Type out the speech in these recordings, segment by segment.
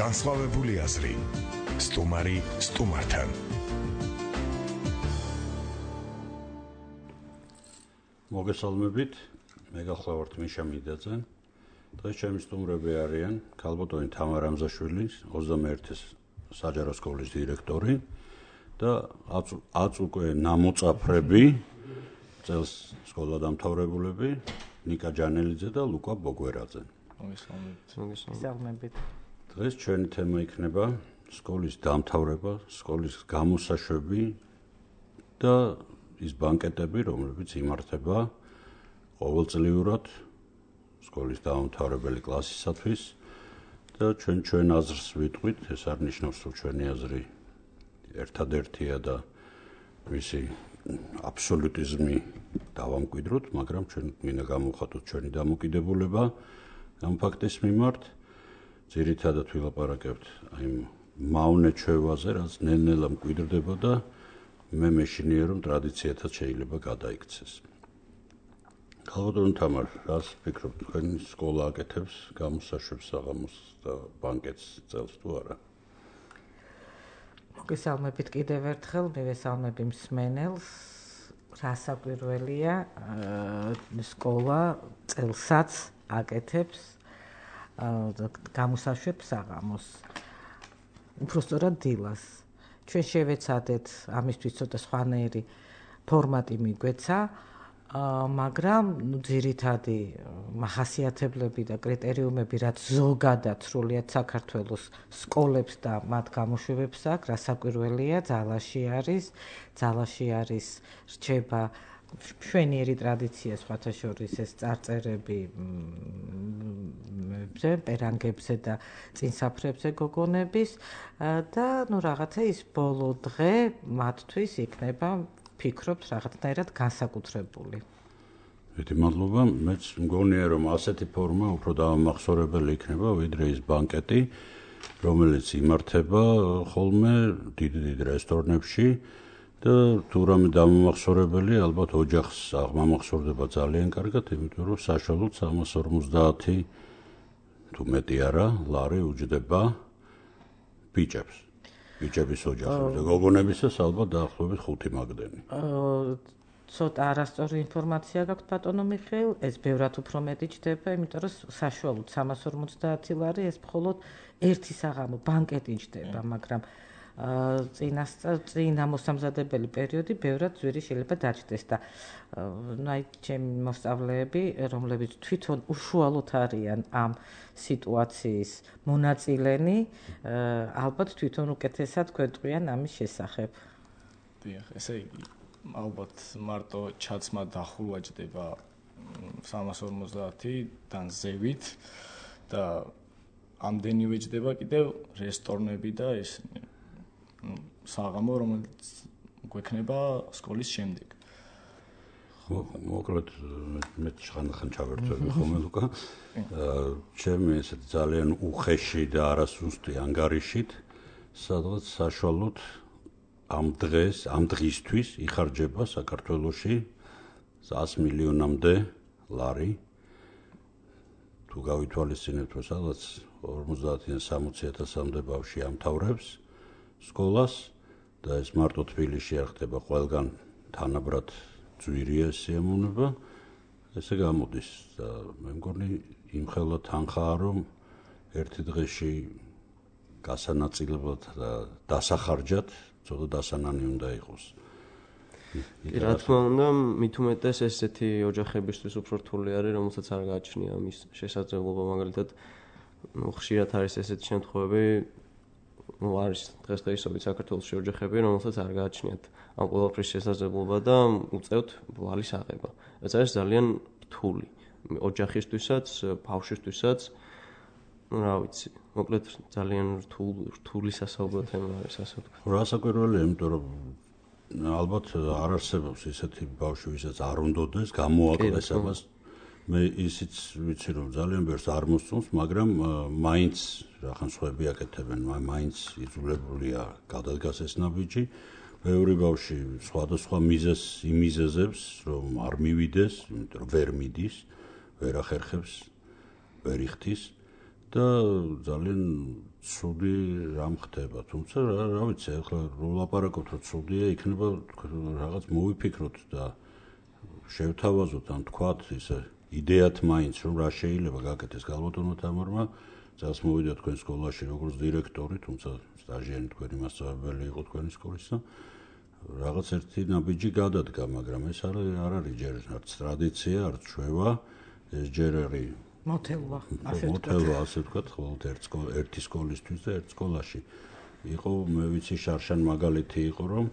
განსხვავებული აზრი. სტუმარი სტუმართან. მოგესალმებით, მე გახლავართ მიშა მიდაძე. დღეს ჩემი სტუმრები არიან ქალბატონი თამარ ამზაშვილი, 21-ის საჯარო სკოლის დირექტორი და აწ უკვე ნამოწაფრები, წელს სკოლა დამთავრებულები, ნიკა ჯანელიძე და ლუკა ბოგვერაძე. მოგესალმებით. დღეს ჩვენი თემა იქნება სკოლის დამთავრება, სკოლის გამოსაშვები და ის ბანკეტები, რომლებიც იმართება ყოველწლიურად სკოლის დაუმთავრებელი კლასისათვის და ჩვენ აზრს ვიტყვით, ეს არ ნიშნავს, რომ ჩვენი აზრი ერთადერთია და მისი აბსოლუტიზმი დავამკვიდროთ, მაგრამ ჩვენ მინდა გამოვხატოთ ჩვენი დამოკიდებულება ამ ფაქტის მიმართ. ძირითადად ვილაპარაკებთ იმ მავნე ჩვევაზე, რაც ნელ-ნელა მკვიდრდება და მე მეშინია, რომ ტრადიციათაც შეიძლება გადაიქცეს. ქალბატონი თამარ, რას ფიქრობ, თქვენი სკოლა აკეთებს გამოსაშვებს საღამოს და ბანკეტს წელს თუ არა? მოგესალმებით კიდევ ერთხელ, მივესალმები მსმენელს. რასაკვირველია, სკოლა წელსაც აკეთებს გამოსაშვებს საღამოს. უბრალოდ დილას. ჩვენ შევეცადეთ ამისთვის ცოტა სხვანაირი ფორმატი მიგვეცა, მაგრამ ძირითადი მახასიათებლები და კრიტერიუმები, რაც ზოგადად სრულიად საქართველოს სკოლებს და მათ გამოშვებებს აქვს, რასაკვირველია, ძალაში არის რჩება მშვენიერი ტრადიცია, სხვათა შორის ეს წარწერები პერანგებზე და წინსაფრებზე გოგონების და რაღაცა ის ბოლო დღე მათთვის იქნება, ფიქრობთ, რაღაცნაირად განსაკუთრებული. მადლობა, მეც მგონია, რომ ასეთი ფორმა უფრო დამახსოვრებელი იქნება, ვიდრე ის ბანკეტი, რომელიც იმართება ხოლმე დიდ რესტორნებში და თუ რამე დამახსოვრებელი, ალბათ ოჯახს აღმამახსოვრდება ძალიან კარგად, იმიტომ რომ საშუალოდ 350 თუ მეტი არა, ლარი უჯდება ბიჭებს. ბიჭების ოჯახებს და გოგონებისას ალბათ დაახლოებით 5 მაგდენი. ცოტა არასწორი ინფორმაცია გაქვთ ბატონო მიხეილ, ეს ბევრად უფრო მეტი ჯდება, იმიტომ რომ საშუალოდ 350 ლარი ეს მხოლოდ ერთი საღამო ბანკეტი ჯდება, მაგრამ წინ ამოსამზადებელი პერიოდი ბევრად ძვირი შეიძლება დაჯდეს და ჩემი მოსწავლეები, რომლებიც თვითონ უშუალოდ არიან ამ სიტუაციის მონაწილენი, ალბათ თვითონ უკეთესად გვეტყვიან ამის შესახებ. დიახ, ესე იგი, ალბათ მარტო ჩაცმა დახურვა ჯდება 350-დან ზევით და ამდენივე ჯდება კიდევ რესტორნები და ეს საღამო, რომელიც გვექნება სკოლის შემდეგ. მოკლედ მე ხან ჩავერთვები ხოლმე ლუკა. ჩემი ესეთ ძალიან უხეში და არასუსტი ანგარიშით, სადღაც საშუალოდ ამ დღისთვის იხარჯება საქართველოში 100 მილიონამდე ლარი. თუ გავითვალისწინებთ, რომ სადღაც 50-დან 60,000-მდე ბავშვი ამთავრებს სკოლას და ეს მარტო თბილისში არ ხდება, ყველგან თანაბრად ძვირია სიამოვნება, ესე გამოდის და მე მგონი იმხელა თანხაა, რომ ერთი დღეში გასანაწილებლად და დასახარჯად ცოტა დასანანი უნდა იყოს. რა თქმა უნდა, მით უმეტეს ესეთი ოჯახებისთვის უფრო რთული არის, რომელსაც არ გააჩნია მის შესაძლებლობა, მაგალითად, ხშირად არის ესეთი შემთხვევები, არის დღესდღეობით საქართველოში ოჯახები, რომელსაც არ გააჩნიათ ამ ყველაფრის შესაძლებლობა და უწევთ ვალის აღება. ეს არის ძალიან რთული ოჯახისთვისაც, ბავშვისთვისაც, რა ვიცი, მოკლედ ძალიან რთული სასაუბრო თემა არის, ასე ვთქვათ. რასაკვირველია, იმიტომ რომ ალბათ არ არსებობს ისეთი ბავშვი, ვისაც არ უნდოდეს გამოაკლეს ამას. მე ისიც ვიცი, რომ ძალიან ბევრს არ მოსწონს, მაგრამ მაინც რახან სხვები აკეთებენ, მაინც იძულებულია გადადგას ეს ნაბიჯი. ბევრი ბავშვი სხვადასხვა მიზეზს იმიზეზებს, რომ არ მივიდეს, იმიტომ რომ ვერ მიდის, ვერ ახერხებს, ვერ იხდის და ძალიან ცუდი რამ ხდება. თუმცა რა ვიცი, ახლა რო ლაპარაკობთ, რომ ცუდია, იქნება რაღაც მოვიფიქროთ და შევთავაზოთ ან თქვათ ისე იდეათ მაინც რომ რა შეიძლება გაკეთდეს. გალბატონო თამარმა წელს მოვიდა თქვენ სკოლაში როგორც დირექტორი, თუმცა სტაჟიერი თქვენი მასწავლებელი იყო თქვენი სკოლის და რაღაც ერთი ნაბიჯი გადადგა, მაგრამ ეს არ არის ჯერ არც ტრადიცია, არც ჩვევა, ეს ჯერ არის მოთელვა, ასე ვთქვათ, ხოლმე ერთი სკოლისთვის და ერთ სკოლაში იყო, მე ვიცი, შარშან მაგალითი იყო, რომ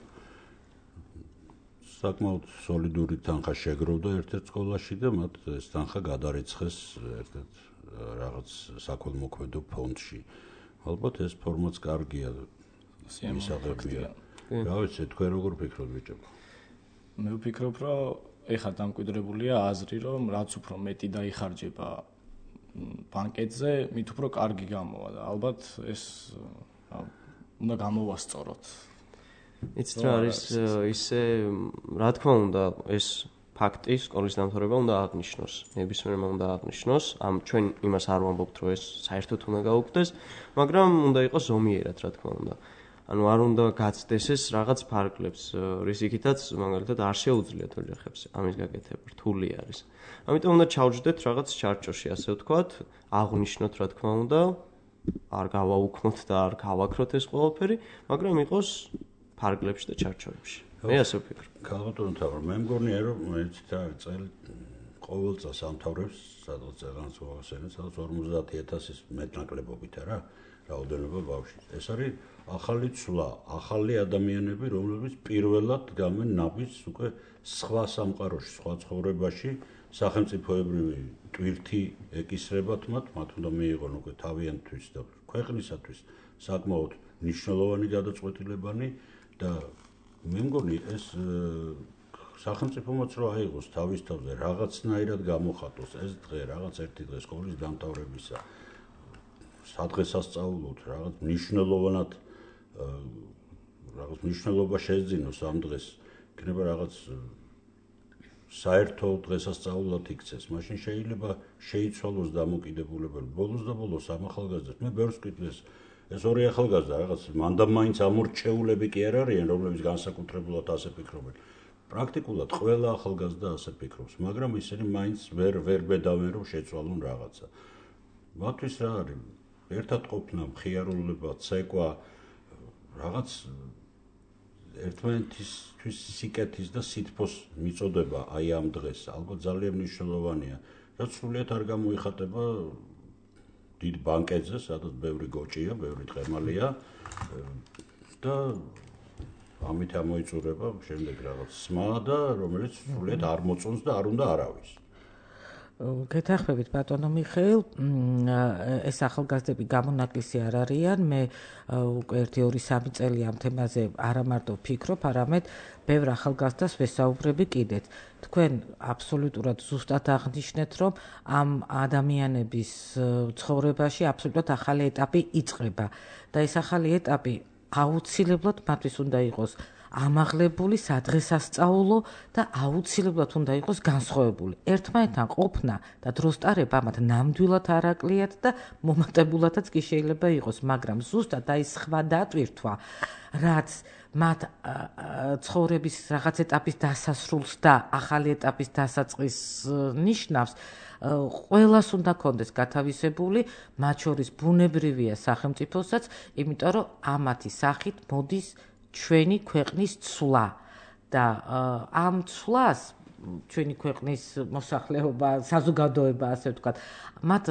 საკმაოდ სოლიდური თანხა შეგროვდა ერთ-ერთ სკოლაში და მათ ეს თანხა გადარიცხეს ერთ-ერთ რაღაც საქველმოქმედო ფონდში. ალბათ ეს ფორმაც კარგია, მისაღებია. რა ვიცი, თქვენ როგორ ფიქრობთ, ბიჭებო? მე ვფიქრობ, რომ ეხლა დამკვიდრებულია აზრი, რომ რაც უფრო მეტი დაიხარჯება ბანკეტზე, მით უფრო კარგი გამოვა და ალბათ ეს უნდა გამოვასწოროთ. იცით რა არის ისე, რა თქმა უნდა, ეს ფაქტი სკოლის დამთავრება უნდა აღნიშნოს. ნებისმიერმა უნდა აღნიშნოს. ჩვენ იმას არ ვამბობთ, რომ ეს საერთოდ უნდა გაუქმდეს, მაგრამ უნდა იყოს ზომიერად, რა თქმა უნდა. ანუ არ უნდა გაცდეს ეს რაღაც ფარგლებს, რის იქითაც მაგალითად არ შეუძლიათ ოჯახებს ამის გაკეთება, რთული არის. ამიტომ უნდა ჩავჯდეთ რაღაც ჩარჩოში, ასე ვთქვათ, აღნიშნოთ, რა თქმა უნდა, არ გავაუქმოთ და არ გავაქროთ ეს ყველაფერი, მაგრამ იყოს ფარგლებში და ჩარჩოებში. მე ასე ვფიქრობ. გალბატონო თამარ, მე მგონია რომ ეცით რა წელი ყოველ წელს ამთავრებს, სადღაც წელს ვახსენეთ, სადღაც 50,000-ის მეტნაკლებობით რა, რაოდენობა ბავშვი. ეს არის ახალი ცვლა, ახალი ადამიანები, რომლებიც პირველად დგამენ ნაბიჯს უკვე სხვა სამყაროში, სხვა ცხოვრებაში, სახელმწიფოებრივი ტვირთი ეკისრებათ მათ უნდა მიიღონ უკვე თავიანთვის და ქვეყნისათვის საკმაოდ მნიშვნელოვანი გადაწყვეტილებანი და მე მგონი ეს სახელმწიფომაც რო აიღოს თავის თავზე რაღაცნაირად გამოხატოს ეს დღე, რაღაც ერთი დღე სკოლის დამთავრებისა, სადღესასწაულოდ რაღაც მნიშვნელოვნად რაღაც მნიშვნელობა შეძინოს ამ დღეს, იქნება რაღაც საერთო დღესასწაულად იქცეს, მაშინ შეიძლება შეიცვალოს დამოკიდებულება. ბოლოს და ბოლოს ამ ახალგაზრდებს მე ბევრს ვკითხეს, ეს ორი ახალგაზრდა რაღაც მანდამაინც ამორჩეულები კი არ არიან, რომლებიც განსაკუთრებულად ასე ფიქრობენ. პრაქტიკულად ყველა ახალგაზრდა ასე ფიქრობს, მაგრამ ისინი მაინც ვერ ბედავენ რომ შეცვალონ რაღაცა. მათთვის რა არის? ერთად ყოფნა, მხიარულება, ცეკვა, რაღაც ერთმანეთისთვის სიკეთის და სითბოს მიწოდება აი ამ დღეს, ალბათ ძალიან მნიშვნელოვანია. რაც სრულიად არ გამოიხატება დიდ ბანკეტზე, სადაც ბევრი გოჭია, ბევრი ტყემალია და ამით ამოიწურება შემდეგ რაღაც სმა და რომელიც სრულიად არ მოწონს და არ უნდა არავის. გეთახმებით ბატონო მიხეილ, ეს ახალგაზრდები გამონაკლისი არ არიან, მე უკვე 1-2-3 წელი ამ თემაზე არა მარტო ვფიქრობ, არამედ ბევრ ახალგაზრდას ვესაუბრები კიდეც. თქვენ აბსოლუტურად ზუსტად აღნიშნეთ, რომ ამ ადამიანების ცხოვრებაში აბსოლუტურად ახალი ეტაპი იწყება და ეს ახალი ეტაპი აუცილებლად მათთვის უნდა იყოს ამაღლებული, სადღესასწაულო და აუცილებლად უნდა იყოს განსხვავებული. ერთმანეთთან ყოფნა და დროს ტარება მათ ნამდვილად არ აკლიათ და მომატებულადაც კი შეიძლება იყოს, მაგრამ ზუსტად აი სხვა დატვირთვა, რაც მათ ცხოვრების რაღაც ეტაპის დასასრულს და ახალი ეტაპის დასაწყისს ნიშნავს, ყველას უნდა კონდეს გათავისებული, მათ შორის ბუნებრივია სახელმწიფოსაც, იმიტომ რომ ამათი სახით მოდის ჩვენი ქვეყნის ცვლა და ამ ცვლას ჩვენი ქვეყნის მოსახლეობა, საზოგადოება, ასე ვთქვათ, მათ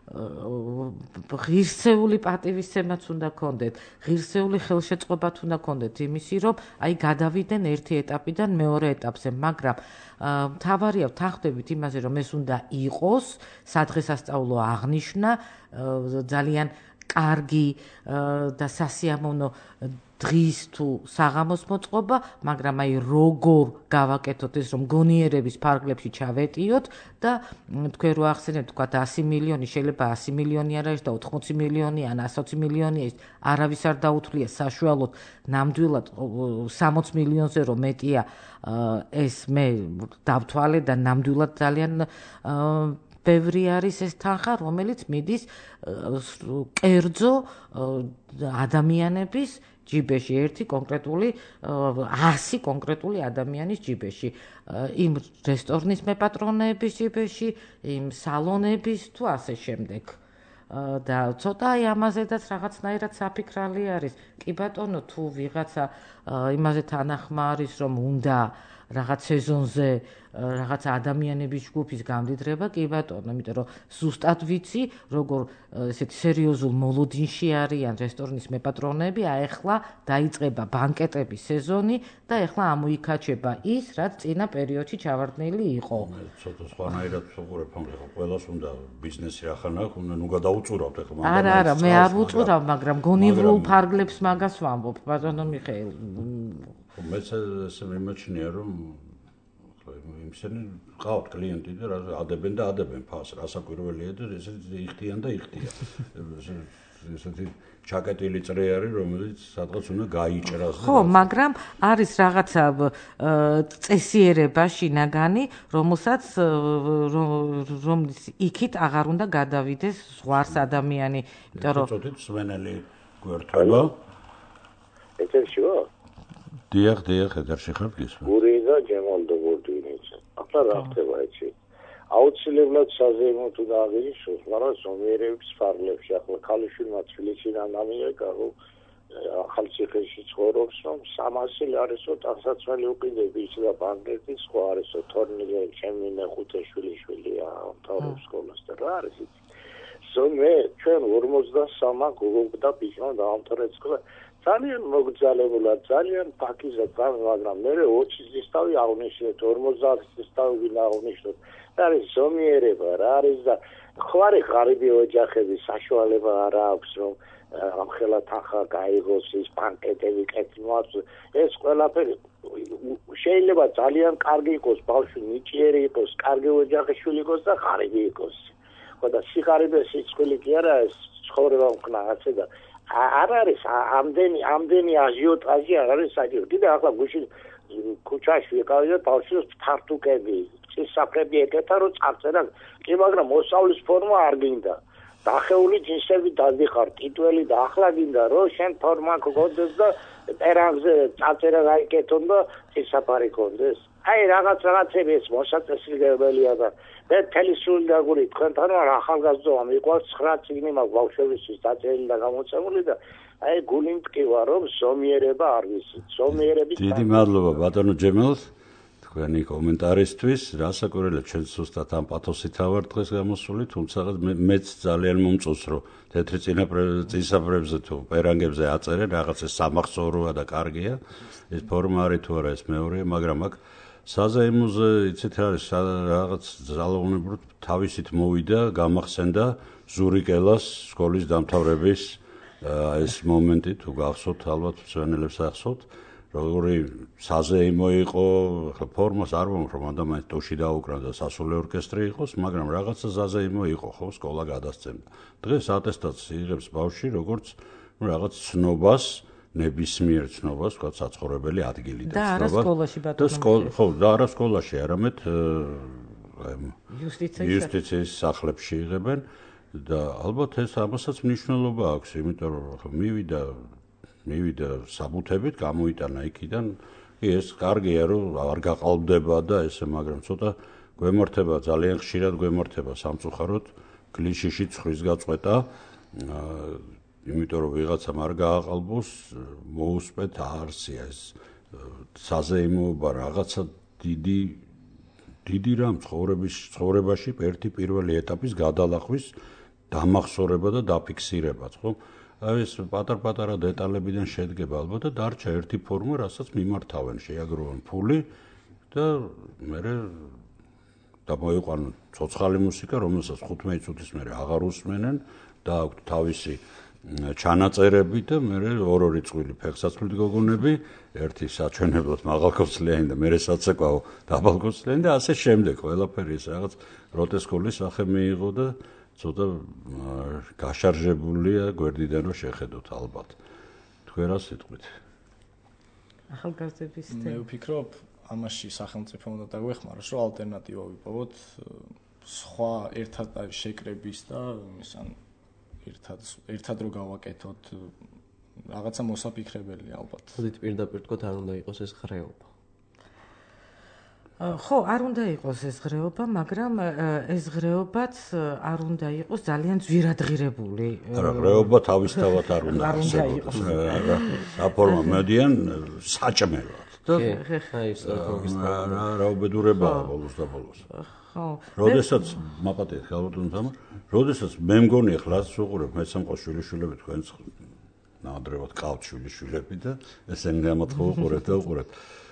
ღირსეული პატივისცემაც უნდა კონდეთ, ღირსეული ხელშეწყობაც უნდა კონდეთ იმისი, რომ აი გადავიდნენ ერთი ეტაპიდან მეორე ეტაპზე, მაგრამ მთავარია ვთანხმდებით იმაზე, რომ ეს უნდა იყოს, სადღესასწაულო აღნიშვნა, ძალიან კარგი და სასიამოვნო დღის თუ საღამოს მოწყობა, მაგრამ აი როგორ გავაკეთოთ ეს, რომ გონიერების ფარგლებში ჩავეტიოთ და თქვენ რო ახსენეთ, თქვა 100 მილიონი, შეიძლება 100 მილიონი არ არის და 80 მილიონი ან 120 მილიონი ის არავის არ დაუთვლია საშუალოდ ნამდვილად 60 მილიონზე რომ მეტია ეს მე დავთვალე და ნამდვილად ძალიან ბევრი არის ეს თანხა, რომელიც მიდის კერძო ადამიანების ჯიბეში, ერთი კონკრეტული 100 კონკრეტული ადამიანის ჯიბეში, იმ რესტორნის მეპატრონეების ჯიბეში, იმ სალონების თუ ასე შემდეგ. და ცოტა აი ამაზედაც რაღაცნაირად საფიქრალი არის. კი ბატონო, თუ ვიღაცა იმაზე თანახმა არის, რომ უნდა რაღაც სეზონზე რაღაც ადამიანების ჯგუფის გამდიდრება, კი ბატონო, იმიტომ რომ ზუსტად ვიცი, როგორ ესეთი სერიოზულ მოლოდინში არიან რესტორნის მეპატრონეები, ახლა დაიწყება ბანკეტების სეზონი და ახლა ამოიქაჩება ის, რაც წინა პერიოდში ჩავარდნილი იყო. ცოტა სხვანაირად ვუყურებ, ხო, ყველას უნდა ბიზნესი ახლა აქვს, უნდა ნუ გადაუწურავთ ახლა მაგრამ. არა, მე არ ვუწურავ, მაგრამ გონივრულ ფარგლებს მაგას ვამბობ, ბატონო მიხეილ. მეც ესე მიმაჩნია, რომ იმსენი ყავთ კლიენტი და ადებენ და ადებენ ფას, რასაკვირველია და ესეთი იხდიან და იხდიან. ესეთი ჩაკეტილი წრე არის, რომელიც სადღაც უნდა გაიჭრას. ხო, მაგრამ არის რაღაცა წესიერება შინაგანი, რომელსაც რომლის იქით აღარ უნდა გადავიდეს ზღვარს ადამიანი, იმიტომ რომ ცოტა სვენელი გვერდება. ეთერშია? დიახ, ეთერში ხარ გისმენთ. გური და ჯემალდო გორდინიც. ახლა რა ხდება იცი? აუცილებლად საზეიმოდ უნდა აღინიშნოს, მაგრამ ზომიერების ფარგლებში ახლა ქალიშვილმა თბილისიდან ამიერკა რომ ახალციხეში ცხოვრობს, რომ 300 ლარისო ტანსაცმელი უკიდები ის და ბანკეტი სხვა არისო თორნიზე ჩემი მეხუთე შვილიშვილია მთავრობ სკოლას და რა არის იცი? ზომე ჩვენ 53 გოგო და ბიჭმა დაამთავრეთ სკოლა. ძალიან მოგძალებულად, ძალიან ფაქიზად, მაგრამ მე 20 წლის თავი აღნიშნეთ, 50 წლის თავი აღნიშნეთ. რა არის ზომიერება, რა არის და ხوارი ღარიბი ოჯახების საშუალება არ აქვს, რომ ამხელა თანხა გაიღოს, ის ბანკეტები კეთილმოაც. ეს ყველაფერი შეიძლება ძალიან კარგი იყოს, ბავშვი ნიჭიერი იყოს, კარგი ოჯახის შვილი იყოს და ღარიბი იყოს. ხო და სიხარიბე სიცხვილე კი არა, ეს ცხოვრება მქნაღაცე და არ არის ამდენი აჟიოტაჟი არ არის საჭირო. კიდე ახლა გუში ქუჩაში ვიყავი და ბავშვს ფართუკები, წისაფრები ეკეთა რომ წარწერა. კი მაგრამ მოსავლის ფორმა არ გინდა. დახეული ჯინსები დადიხარ, ტიტველი და ახლა გინდა რომ შენ ფორმა გქონდეს და პერანგზე წარწერა გაიკეთონ და წისაფარი გქონდეს. აი რაღაცები ეს მოსაწესრიგებელია და მე თელისული დაგური თქვენთან რა ახალგაზრდობა მიყვარს 9 წიგნი მაქვს ბავშვებისთვის დაწერილი და გამოცემული და აი გული მტკივა რომ ზომიერება არ ვიცით ზომიერების დიდი მადლობა ბატონო ჯემალ თქვენი კომენტარისთვის რასაკვირველია ჩვენ ზუსტად ამ პათოსით ავარ დღეს გამოსული თუმცა მეც ძალიან მომწონს რომ თეთრი წინსაფრებზე თუ პერანგებზე აწერენ რაღაცა სამახსოვროა და კარგია ეს ფორმა არის თუ არა ეს მეორეა მაგრამ აქ საზეიმოზე იცით რა არის რაღაც ძალაუნებრივ თავისით მოვიდა გამახსენდა ზურიკელას სკოლის დამთავრების ეს მომენტი თუ გახსოვთ ალბათ მცვენელებს ახსოვთ როგორი საზეიმო იყო ხო ფორმას არ ვამბობ რომ ადამიანს ტოში დაუკრა და სასულე ორკესტრი იყოს მაგრამ რაღაცა საზეიმო იყო ხო სკოლა გადასცემდა დღეს ატესტაციას იღებს ბავშვი როგორც რაღაც ცნობას ნებისმიერ ცნობას, თქვა საცხოვრებელი ადგილი და არა სკოლაში ბატონო. ხო, და არა სკოლაში, არამედ იუსტიციის სახლებში იღებენ და ალბათ ეს ამასაც მნიშვნელობა აქვს, იმიტომ რომ მივიდა საბუთებით, გამოიტანა იქიდან. ეს კარგია, რომ არ გაყალბდება და ესე, მაგრამ ცოტა გვემართება, ძალიან ხშირად გვემართება სამწუხაროდ კლიშეში ცხვრის გაწყვეტა. იმიტომ რომ ვიღაცამ არ გააყალბოს, მოусპეთ არსია ეს საზეიმოობა რაღაცა დიდი რამ ცხოვრებაში ერთი პირველი ეტაპის გადალახვის დამახსოვრება და დაფიქსირებაც, ხო? აი ეს პატარ-პატარა დეტალებიდან შედგება ალბათ და დარჩა ერთი ფორმა, რასაც მიმართავენ, შეაგროვონ ფული და მერე მოიყვანონ ცოცხალი მუსიკა, რომელსაც 15 წუთის მერე აღარ უსმენენ და აქვთ თავისი ჩანაწერები და მე ორი წვილი ფეხსაცმლით გოგონები, ერთი საჩვენებლად მაღალქორწლიანი და მე საცეკვაო დაბალქორწლიანი და ასე შემდეგ, ყველაფერი ეს რაღაც გროტესკული სახე მიიღო და ცოტა გაშარჟებულია გვერდიდან რომ შეხედოთ ალბათ. თქვენ რა სიტყვით? ახალგაზრდების მე ვფიქრობ, ამაში სახელმწიფო უნდა დაგვეხმაროს, რომ ალტერნატივა ვიპოვოთ სხვა ერთად შეკრების და ისან ერთად რო გავაკეთოთ რაღაცა მოსაფიქრებელია ალბათ. მოდით პირდაპირ თქვათ არ უნდა იყოს ეს ღრეობა. ხო, არ უნდა იყოს ეს ღრეობა, მაგრამ ეს ღრეობაც არ უნდა იყოს ძალიან ძვირადღირებული. არა, ღრეობა თავისთავად არ უნდა იყოს. საფორმა მოდიან საჭმელად. და აი ეს რა უბედურებაა ბოლოს და ბოლოს. ხო. როდესაც მაპატეთ გალბატონ თამარ, როდესაც მე მგონი ახლა ვუყურებ მე სამყო შვილიშვილები თქვენს ნამდვილად ყავთ შვილიშვილები და ესენი ამათ ხო უყურეთ და უყურეთ.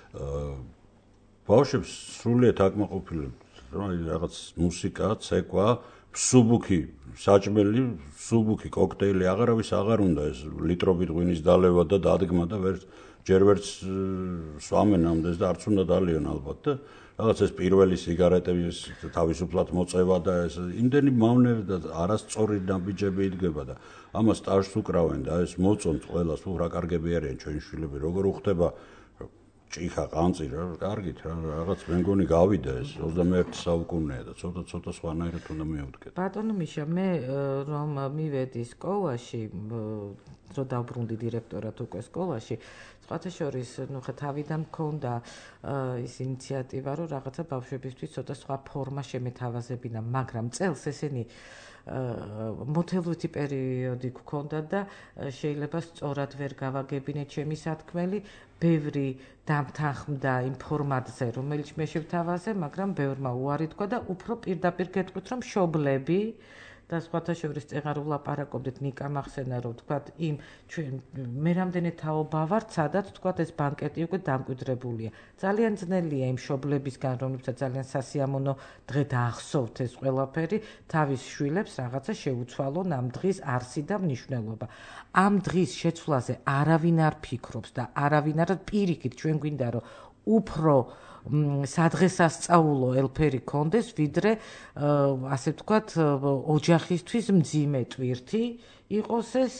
ბავშვებს სრულიად აკმაყოფილებთ რაღაც მუსიკა, ცეკვა, სუბუქი, საჭმელი, სუბუქი კოქტეილი, აღარავის აღარ უნდა ეს ლიტრობით ღვინის დალევა და დადგმა და ჯერ ვერც სვამენ ამდენს და არც უნდა დალიონ ალბათ და რაღაც ეს პირველი სიგარეტების თავისუფლად მოწევა და ეს იმდენი მავნები და არასწორი ნაბიჯები იდგება და ამას სტაჟს უკრავენ და ეს მოწონთ ყველას თუ რა კარგები არიან ჩვენი შვილები როგორ უხდება ჭიქა ყანწი რა კარგით რა რაღაც მე მგონი გავიდა ეს 21 საუკუნეა და ცოტა სხვანაირად უნდა მივუდგეთ. ბატონო მიშა, მე რომ მივედი სკოლაში, რო დავბრუნდი დირექტორად უკვე სკოლაში, სხვათა შორის, ხა თავიდან მქონდა ის ინიციატივა, რომ რაღაცა ბავშვებისთვის ცოტა სხვა ფორმა შემეთავაზებინა, მაგრამ წელს ესენი მოთელვითი პერიოდი გქონდა და შეიძლება სწორად ვერ გავაგებინე ჩემი სათქმელი, ბევრი დამთანხმდა იმ ფორმატზე, რომელიც მე შევთავაზე, მაგრამ ბევრმა უარი თქვა და უფრო პირდაპირ გეტყვით, რომ მშობლები და სხვათა შორის წეღარ ვლაპარაკობდით ნიკა მახსენა რომ თქვათ იმ ჩვენ მე რამდენი თაობა ვარ სადაც თქვათ ეს ბანკეტი უკვე დამკვიდრებულია ძალიან ძნელია იმ მშობლებისგან რომლებსაც ძალიან სასიამოვნო დღე დაახსოვთ ეს ყველაფერი თავის შვილებს რაღაცა შეუცვალონ ამ დღის არსი და მნიშვნელობა ამ დღის შეცვლაზე არავინ არ ფიქრობს და არავინ არ პირიქით ჩვენ გვინდა რომ უფრო სადღესასწაულო ელფერი კონდეს ვიდრე ასე ვთქვათ ოჯახისთვის მძიმე ტვირთი იყოს ეს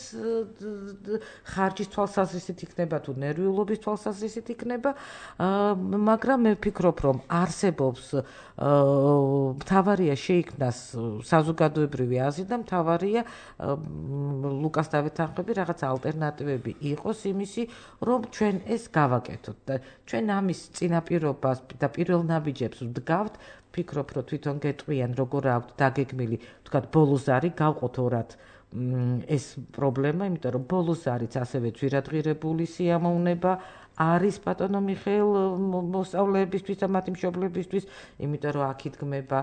ხარჯის თვალსაზრისით იქნება თუ ნერვიულობის თვალსაზრისით იქნება მაგრამ მე ვფიქრობ რომ არსებობს მთავარია შეიქმნას საზოგადოებრივი აზრი და მთავარია ლუკას დავეთანხმები რაღაც ალტერნატივები იყოს იმისი რომ ჩვენ ეს გავაკეთოთ და ჩვენ ამის წინაპირობას და პირველ ნაბიჯებს ვდგავთ ვფიქრობ რომ თვითონ გეტყვიან როგორ აქვთ დაგეგმილი ვთქვათ ბოლოზარი გავყოთ ორად ეს პრობლემა, იმიტომ რომ ბოლოზარიც ასევე ძვირადღირებული სიამოვნება არის ბატონო მიხეილ მოსწავლეებისთვის და მათი მშობლებისთვის, იმიტომ რომ აქ იდგმება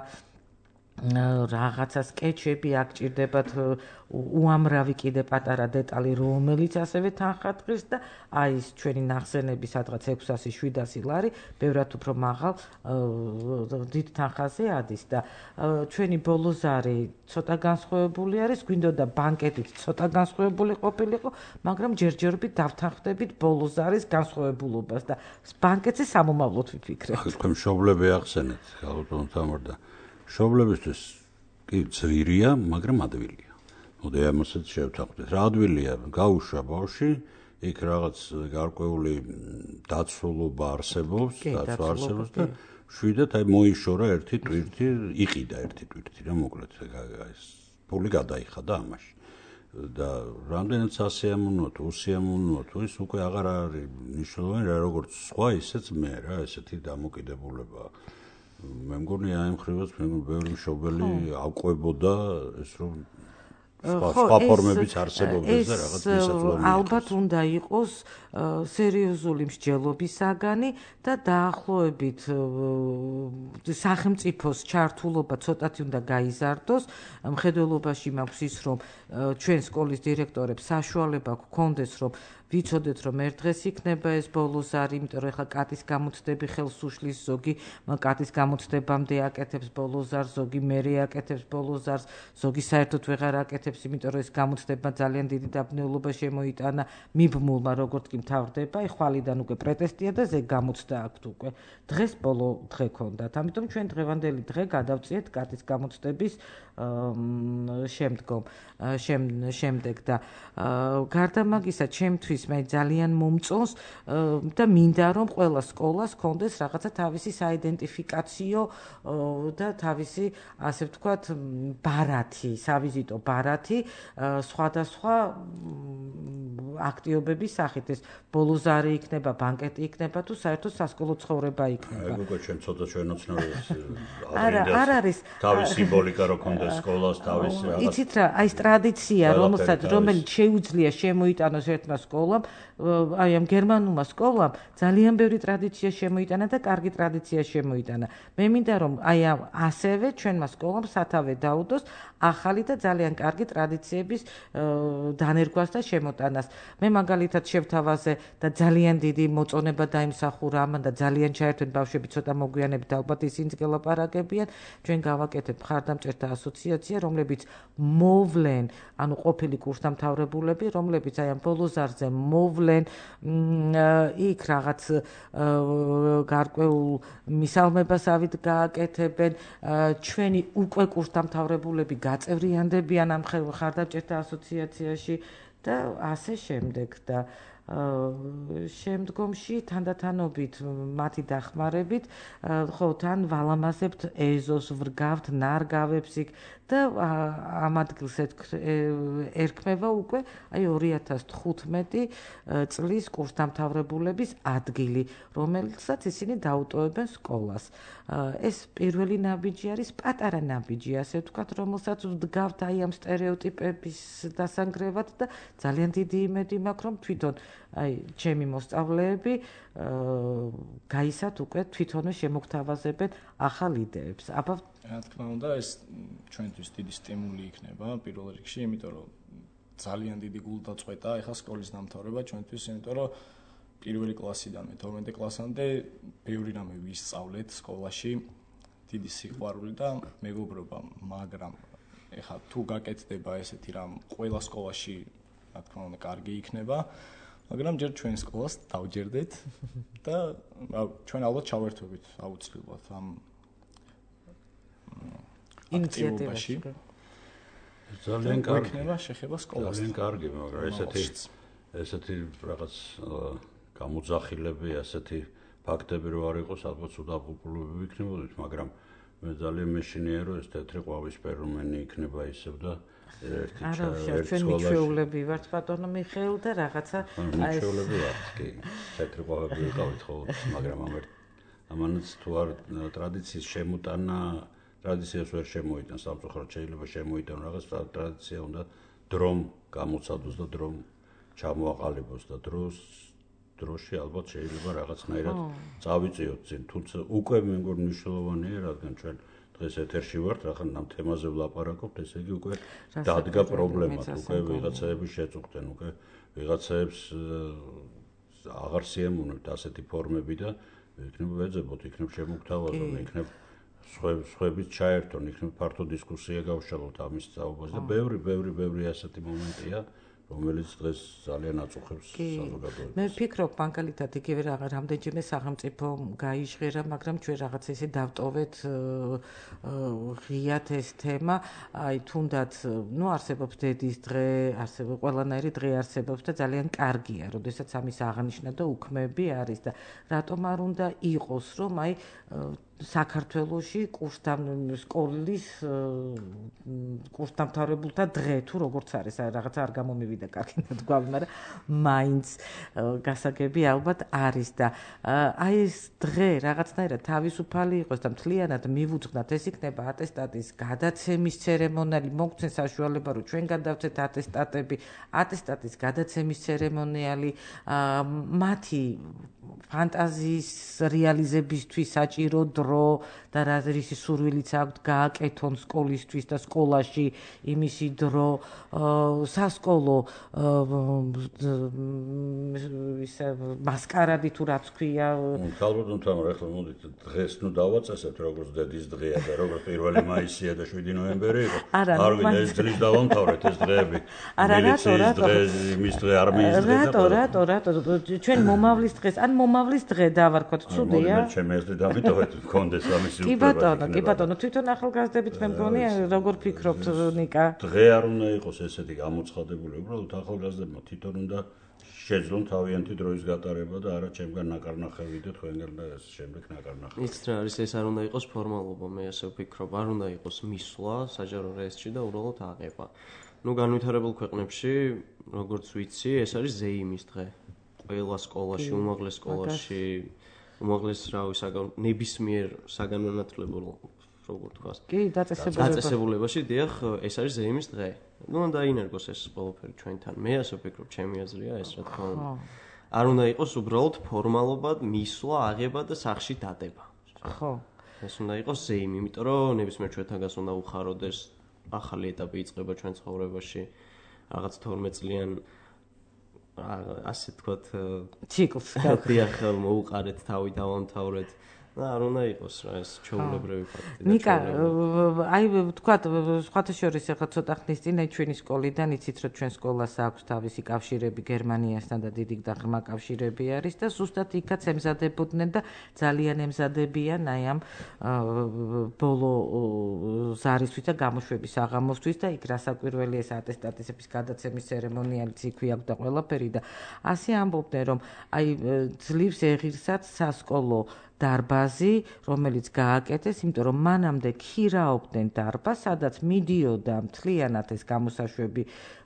რაღაცა სკეჩები აქ ჭირდებათ უამრავი კიდე პატარა დეტალი რომელიც ასევე თანხატყრის და აი ეს ჩვენი ნახსენები სადღაც 600-700 ლარი ბევრად უფრო მაღალ დიდ თანხაზე ადის და ჩვენი ბოლოზარი ცოტა განსხვავებული არის გვინდოდა ბანკეტით ცოტა განსხვავებული ყოფილიყო მაგრამ ჯერჯერობით დავთანხმდებით ბოლოზარის განსხვავებულობას და ბანკეტზე სამომავლოდ ვიფიქრებთ თქვენ მშობლები ახსენეთ ალბათ თამარ და მშობლებისთვის კი ძვირია, მაგრამ ადვილია. მოდი ამასაც შევთანხმდეთ. რა ადვილია? გაუშვა ბავშვი, იქ რაღაც გარკვეული დაცულობა არსებობს, დაცვა არსებობს და შვიდად აი მოიშორა ერთი ტვირთი, იყიდა ერთი ტვირთი რა მოკლედ ეს ფული გადაიხადა ამაში. და რამდენიც ასიამოვნოა თუ უსიამოვნოა თუ ის უკვე აღარ არის მნიშვნელოვანი რა როგორც სხვა ისეც მე რა ესეთი დამოკიდებულებაა. მე მგონი აი მხრივაც მე ბევრი მშობელი აყვებოდა ეს რომ სხვა ფორმებიც არსებობდეს და რაღაც მისაწვდომი ალბათ უნდა იყოს სერიოზული მსჯელობის საგანი და დაახლოებით სახელმწიფოს ჩართულობა ცოტათი უნდა გაიზარდოს მხედველობაში მაქვს ის რომ ჩვენ სკოლის დირექტორებს საშუალება გქონდეს რომ ვიცოდეთ რომ ერთ დღეს იქნება ეს ბოლოზარი, იმიტომ რომ ეხლა კატის გამოცდები ხელს უშლის ზოგი კატის გამოცდებამდე აკეთებს ბოლოზარს, ზოგი მერე აკეთებს ბოლოზარს, ზოგი საერთოდ ვეღარ აკეთებს, იმიტომ რომ ეს გამოცდება ძალიან დიდი დაბნეულობა შემოიტანა მიბმულმა როგორც კი მთავრდება, ხვალიდან უკვე პრეტესტია და ზეგ გამოცდა აქვთ უკვე. დღეს ბოლო დღე ქონდათ. ამიტომ ჩვენ დღევანდელი დღე გადავწიეთ კატის გამოცდების შემდეგ და გარდა მაგისა ჩემთვის ჩემთვის მე ძალიან მომწონს და მინდა რომ ყველა სკოლას ჰქონდეს რაღაცა თავისი საიდენტიფიკაციო და თავისი ასე ვთქვათ ბარათი, სავიზიტო ბარათი სხვადასხვა აქტიობების სახით. ეს ბოლოზარი იქნება, ბანკეტი იქნება თუ საერთოდ სასკოლო ცხოვრება იქნება. აი, უკვე ჩვენ ცოტა ჩვენოცნური არა არის თავის სიმბოლიკა რო ქონდეს სკოლას, თავის რაღაც. იცით რა, აი ეს ტრადიცია, რომელიც შეუძლია შემოიტანოს ერთმა სკოლამ, აი ამ გერმანულმა სკოლამ ძალიან ბევრი ტრადიცია შემოიტანა და კარგი ტრადიცია შემოიტანა. მე მინდა რომ აი ასევე ჩვენმა სკოლამ სათავე დაუდოს ახალი და ძალიან კარგი ტრადიციების დანერგვას და შემოტანას. მე მაგალითად შევთავაზე და ძალიან დიდი მოწონება დაიმსახურა ამან და ძალიან ჩაერთვენ ბავშვები ცოტა მოგვიანებით ალბათ ისინიც გელაპარაკებიან. ჩვენ გავაკეთეთ მხარდამჭერთა ასოციაცია, რომლებიც მოვლენ, ანუ ყოფილი კურსდამთავრებულები, რომლებიც აი ამ ბოლოზარზე მოვლენ იქ რაღაც გარკვეულ მისალმებასავით გააკეთებენ, ჩვენი უკვე კურსდამთავრებულები გაწევრიანდებიან ამ მხარდამჭერთა ასოციაციაში და ასე შემდეგ და შემდგომში თანდათანობით მათი დახმარებით ხო თან ვალამაზებთ ეზოს, ვრგავთ ნარგავებს იქ და ამ ადგილს ერქმევა უკვე აი 2015 წლის კურსდამთავრებულების ადგილი, რომელსაც ისინი დაუტოვებენ სკოლას. ეს პირველი ნაბიჯი არის, პატარა ნაბიჯი, ასე ვთქვათ, რომელსაც ვდგავთ აი ამ სტერეოტიპების დასანგრევად და ძალიან დიდი იმედი მაქვს, რომ თვითონ აი ჩემი მოსწავლეები გაისათ უკვე თვითონვე შემოგთავაზებენ ახალ იდეებს. აბა რა თქმა უნდა, ეს ჩვენთვის დიდი სტიმული იქნება პირველ რიგში, იმიტომ რომ ძალიან დიდი გულდაწყვეტა ეხლა სკოლის დამთავრება ჩვენთვის, იმიტომ რომ პირველი კლასიდან 12 კლასამდე ბევრი რამე ვისწავლეთ სკოლაში, დიდი სიყვარული და მეგობრობა, მაგრამ ეხლა თუ გაკეთდება ესეთი რამ ყველა სკოლაში, რა თქმა უნდა, კარგი იქნება, მაგრამ ჯერ ჩვენ სკოლას დავჯერდეთ და ჩვენ ალბათ ჩავერთვებით აუცილებლად ამ ინიციატივაში. ძალიან კარგი იქნება შეხება სკოლას. ძალიან კარგი, მაგრამ ესეთი რაღაც გამოძახილები, ასეთი ფაქტები რო არ იყოს, ალბათ უდაბულობები ვიქნებოდით, მაგრამ მე ძალიან მეშინია რომ ეს თეთრი ყვავისფერმენი იქნება ისევ და არა, ჩვენ მიჩვეულები ვართ ბატონო მიხეილ და რაღაცა აი მიჩვეულები ვართ, კი. თეთრი ყვავები ვიყავით ხოლმე, მაგრამ ამანაც თუ არ ტრადიციის შემოტანა, ტრადიციას ვერ შემოიტანს, სამწუხაროდ შეიძლება შემოიტანო რაღაც ტრადიცია უნდა დრომ გამოცადოს და დრომ ჩამოაყალიბოს და დროში ალბათ შეიძლება რაღაცნაირად წავიწიოთ წინ, თუმცა უკვე მე მგონი მნიშვნელოვანია, რადგან ჩვენ დღეს ეთერში ვართ, ახლა ამ თემაზე ვლაპარაკობთ, ესე იგი უკვე დადგა პრობლემად, უკვე ვიღაცაები შეწუხდნენ, უკვე ვიღაცაებს აღარ სიემოვნებთ ასეთი ფორმები და იქნებ ვეძებოთ, იქნებ შემოგთავაზონ, იქნებ სხვებით ჩაერთონ, იქნებ ფართო დისკუსია გავშალოთ ამის სწავლებას და ბევრი ასეთი მომენტია, რომელიც დღეს ძალიან აწუხებს საზოგადოებას. მე ვფიქრობ, მაგალითად, იგივე რამდენჯერმე სახელმწიფო გაიჟღერა, მაგრამ ჩვენ რაღაც ესე დავტოვეთ ღიად ეს თემა, აი თუნდაც, არსებობს დედის დღე, არსებობს ყველანაირი დღე არსებობს და ძალიან კარგია, როდესაც ამის აღნიშვნა და უქმები არის და რატომ არ უნდა იყოს, რომ აი საქართველოში სკოლის კურსდამთავრებულთა დღე თუ როგორც არის, რაღაც არ გამომივიდა კარგად გვაქვს, მაგრამ მაინც გასაგები ალბათ არის და აი ეს დღე რაღაცნაირად თავისუფალი იყოს და მთლიანად მივუძღნათ, ეს იქნება ატესტატის გადაცემის ცერემონიალი, მოგცენ საშუალება, რომ ჩვენ გადავცეთ ატესტატის გადაცემის ცერემონიალი, მათი ფანტაზიის რეალიზებისთვის საჭირო დრო და რაზრისი სურვილიც აქვთ გააკეთონ სკოლისთვის და სკოლაში იმისი დრო სასკოლო მასკარადი თუ რაც ქვია ალბათ თამარ ახლა მოდით დღეს ნუ დავაწესებთ როგორც დედის დღეა და როგორც 1 მაისია და 7 ნოემბერი იყო არ ვინ ეს დღეს დავამთავრეთ ეს დღეები მილიციის დღე იმის დღე არმიის დღე რატო ჩვენ მომავლის დღეს ან მომავლის დღე დავარქვათ ცუდია ჩემი აზრით დამიტოვეთ მქონდეს ამისი უფლება კი ბატონო თვითონ ახალგაზრდებით მე მგონი როგორ ფიქრობთ ნიკა დღე არ უნდა იყოს ესეთი გამოცხადებული უბრალოდ ახალგაზრდებმა თვითონ უნდა შეძლონ თავიანთი დროის გატარება და არა ჩემგან ნაკარნახევი და თქვენგან და შემდეგ ნაკარნახევი. იცით რა არის, ეს არ უნდა იყოს ფორმალობა, მე ასე ვფიქრობ, არ უნდა იყოს მისვლა საჯარო რეესტრში და უბრალოდ აღება. ნუ განვითარებულ ქვეყნებში, როგორც ვიცი, ეს არის ზეიმის დღე. ყველა სკოლაში, უმაღლეს სკოლაში, უმაღლეს ნებისმიერ საგანმანათლებლო როგორ თქვას. კი, დაწესებულებაში, დიახ, ეს არის ზეიმის დღე. ნუ დაინერგოს ეს ყველაფერი ჩვენთან. მე ასე ვფიქრობ, ჩემი აზრია ეს რა თქმა უნდა. არ უნდა იყოს უბრალოდ ფორმალობად მისვლა, აღება და სახში დადება. ხო. ეს უნდა იყოს ზეიმი, იმიტომ რომ ნებისმიერ ჩვენთანგას უნდა უხაროდეს ახალი ეტაპი იწყება ჩვენ ცხოვრებაში. რაღაც 12 წლიან ასე თქვათ ციკლს დიახ, მოუყარეთ თავი დავამთავრეთ. არ უნდა იყოს რა ეს ჩვეულებრივი ფაქტი. ნიკა, აი ვთქვათ, სხვათა შორის ახლა ცოტა ხნის წინ ჩვენი სკოლიდან იცით რომ ჩვენ სკოლას აქვს თავისი კავშირები გერმანიასთან და დიდი და ღრმა კავშირები არის და ზუსტად იქაც ემზადებოდნენ და ძალიან ემზადებიან აი ამ ბოლო ზარისთვის და გამოშვების აღამოსთვის და იქ რასაკვირველი ეს ატესტატების გადაცემის ცერემონიალიც იქვე აქვს და ყველაფერი და ასე ამბობდნენ რომ აი ძლივს ეღირსაც სასკოლო დარბაზი, რომელიც გააკეთეს, იმიტომ რომ მანამდე ქირაობდნენ დარბაზს, სადაც მიდიოდა მთლიანად ეს გამოსაშვები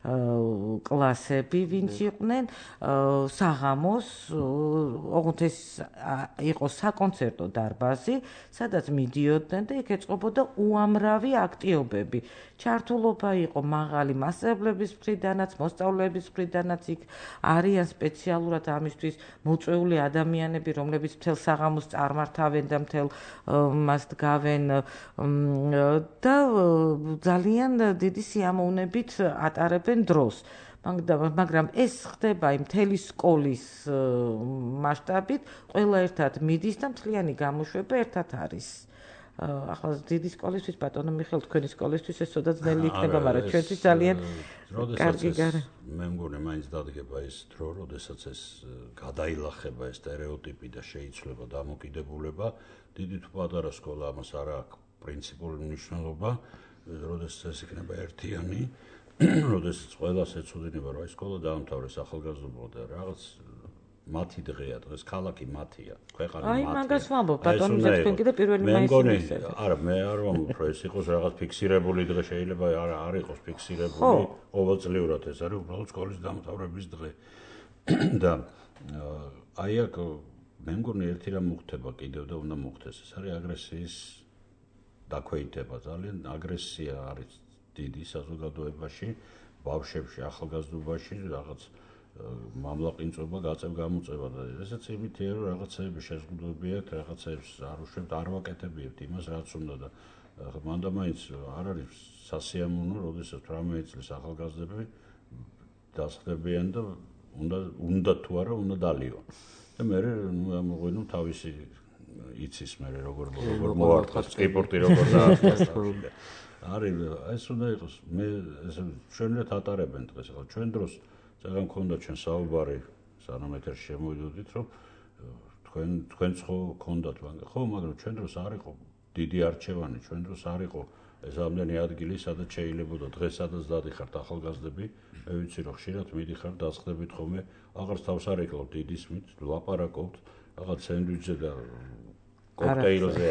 კლასები, ვინც იყვნენ საღამოს, ოღონდ ეს იყო საკონცერტო დარბაზი, სადაც მიდიოდნენ და იქ ეწყობოდა უამრავი აქტივობები. ჩართულობა იყო მაღალი მასწავლებლების მხრიდანაც, მოსწავლეების მხრიდანაც, იქ არიან სპეციალურად ამისთვის მოწვეული ადამიანები, რომლებიც მთელ საღამოს წარმართავენ და მთელ მას დგავენ და ძალიან დიდი სიამოვნებით ატარებენ დროს. მაგრამ ეს ხდება იმ მთელი სკოლის მასშტაბით, ყველა ერთად მიდის და მთლიანი გამოშვება ერთად არის. ახლა დიდი სკოლისთვის ბატონო მიხეილ თქვენი სკოლისთვის ეს ცოტა ძნელი იქნება, მაგრამ ჩვენთვის ძალიან კარგი გარე. მე მგონი მაინც დადგება ეს დრო, როდესაც ეს გადაილახება ეს სტერეოტიპი და შეიცვლება დამოკიდებულება, დიდი თუ პატარა სკოლა ამას არ აქვს პრინციპული მნიშვნელობა, როდესაც ეს იქნება ერთიანი, როდესაც ყველას ეცოდინება რომ აი სკოლა დაამთავრეს ახალგაზრდობა და რაღაც მათი დღეა დღეს ქალაქი მათია ქვეყანა მათია. აი მაგას ვამბობ ბატონო თქვენ კიდე პირველი მაისის არა მე არ ვამბობ რომ ეს იყოს რაღაც ფიქსირებული დღე შეიძლება არ იყოს ფიქსირებული ყოველწლიურად ეს არის უბრალოდ სკოლის დამთავრების დღე და აი აქ მე მგონი ერთი რამ მოხდება კიდევ და უნდა მოხდეს ეს არის აგრესიის დაქვეითება ძალიან აგრესია არის დიდი საზოგადოებაში ბავშვებში ახალგაზრდობაში რაღაც მამლაყინწობა გაწევ-გამოწევა და ესეც იმითია რომ რაღაცეები შეზღუდვებიათ, რაღაცეებს არ უშვებთ, არ ვაკეთებიათ იმას, რაც უნდა და მანდა მაინც არ არის სასიამოვნო, როდესაც 18 წლის ახალგაზრდები დასხდებიან და უნდა თუ არა უნდა დალიონ. და მე მოგვინო თავისი იცის მე როგორ მოვარტყას სპორტი როგორ დაასრულა. არის ეს უნდა იყოს მე ჩვენეთ ატარებენ დღეს ახლა ჩვენ დროს ძალიან მქონდა ჩვენ საუბარი სანამ ეთერში შემოვიდოდით რომ თქვენც ხო გქონდათ ხო მაგრამ ჩვენ დროს არ იყო დიდი არჩევანი ჩვენ დროს არ იყო ეს ამდენი ადგილი სადაც შეიძლებოდა დღეს სადაც დადიხართ ახალგაზრდები მე ვიცი რომ ხშირად მიდიხართ დასხდებით ხოლმე აღარ თავს არ ეკლავთ დიდის მით ლაპარაკობთ რაღაც სენდვიჩზე და კოქტეილზე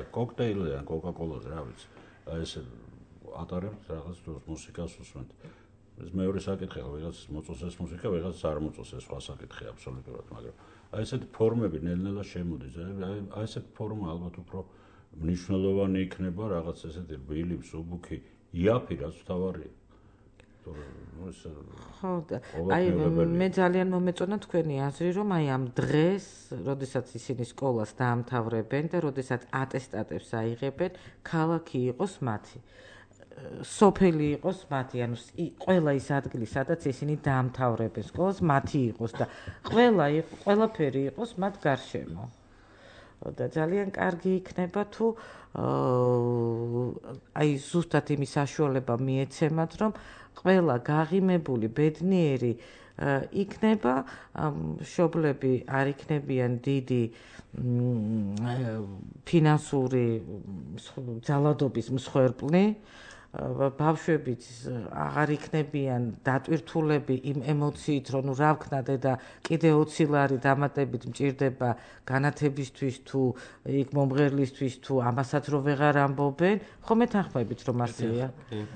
ან კოკა-კოლაზე რა ვიცი ეს ატარებთ რაღაც მუსიკას უსმენთ ეს მეორე საკითხია, ვიღაც მოწონს ეს მუსიკა, ვიღაც არ მოწონს ეს სხვა საკითხია აბსოლუტურად, მაგრამ აი ესეთ ფორმები ნელ-ნელა შემოდის. აი ესეთ ფორმა ალბათ უფრო მნიშვნელოვანი იქნება რაღაც ესეთი ბილი, მსუბუქი, იაფი რაც თავარია. ხო და აი მე ძალიან მომეწონა თქვენი აზრი, რომ აი ამ დღეს, როდესაც ისინი სკოლას დაამთავრებენ და როდესაც ატესტატებს აიღებენ, ქალაქი იყოს მათი. სოფელი იყოს მათი, ანუ ყველა ის ადგილი, სადაც ისინი დაამთავრებენ სკოლას, მათი იყოს და ყველაფერი იყოს მათ გარშემო. და ძალიან კარგი იქნება თუ აი ზუსტად იმის საშუალება მიეცემათ, რომ ყველა გაღიმებული ბედნიერი იქნება, მშობლები არ იქნებიან დიდი ფინანსური ძალადობის მსხვერპლი. ბავშვებიც აღარ იქნებიან დატვირთულები იმ ემოციით, რომ რა ვქნა დედა კიდე 20 ლარი დამატებით მჭირდება განათებისთვის თუ იქ მომღერლისთვის თუ ამასაც რო ვეღარ ამბობენ, ხომ ეთანხმებით რომ ასეა?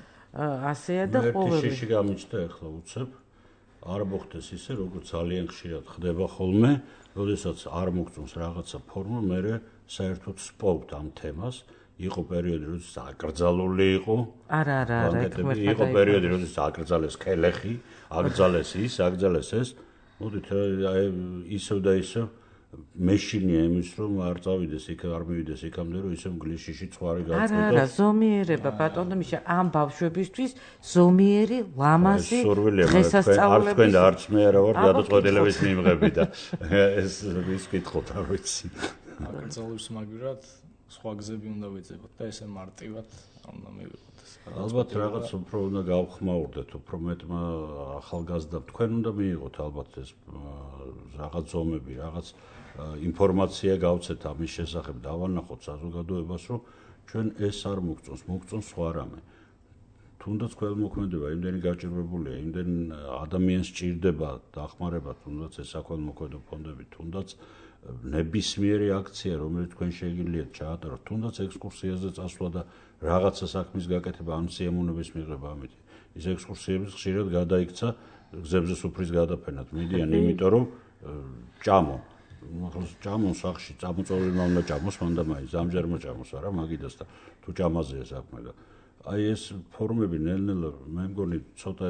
ასეა და ყოველი შიში გამიჩნდა ახლა უცებ არ მოხდეს ისე როგორც ძალიან ხშირად ხდება ხოლმე, როდესაც არ მოგწონს რაღაცა ფორმა, მე საერთოდ სპოვთ ამ თემას. იყო პერიოდი, როდესაც აკრძალული იყო. არა, იყო პერიოდი, როდესაც აკრძალეს ქელეხი, აკრძალეს ის, აკრძალეს ეს. მოდით ისევ და ისევ მეშინია იმის, რომ არ წავიდეს იქ, არ მივიდეს იქამდე, რომ ისევ გლიშიში ცხარი გავწყვეტო. არა, ზომიერება ბატონო მიშა ამ ბავშვებისთვის ზომიერი ლამაზი დღესასწაულები. არ თქვენ და არც მე არა ვარ გადაწყვეტილების მიმღები და ეს ის კითხოთ არ ვიცი. აკრძალვის მაგურად სხვა გზები უნდა ვეძებოთ და ესე მარტივად უნდა მივიღოთ ეს. ალბათ რაღაც უფრო უნდა გავხმაურდეთ, უფრო მეტმა ახალგაზრდამ თქვენ უნდა მიიღოთ ალბათ ეს რაღაც ზომები, რაღაც ინფორმაცია გავცეთ ამის შესახებ, დავანახოთ საზოგადოებას, რომ ჩვენ ეს არ მოგწონს, მოგწონს სხვა რამე. თუნდაც ქველმოქმედება იმდენი გაჭირვებულია, იმდენ ადამიანს ჭირდება დახმარება, თუნდაც ეს საქველმოქმედო ფონდები, თუნდაც ნებისმიერი აქცია, რომელიც თქვენ შეგიძლიათ ჩაატაროთ, თუნდაც ექსკურსიაზე წასვლა და რაღაცა საქმის გაკეთება ამ სიამოვნების მიღება ამით. ის ექსკურსიები ხშირად გადაიქცა გზებზე სუფრის გადაფენად. მიდიან იმიტომ, რომ ჭამო. ჭამონ სახში, წამოწოვლილმა უნდა ჭამოს, მანდა მაინც ამჯერ მოჭამოს, არა მაგიდას და თუ ჭამაზეა საქმე და აი ეს ფორმები ნელ-ნელა მე მგონი ცოტა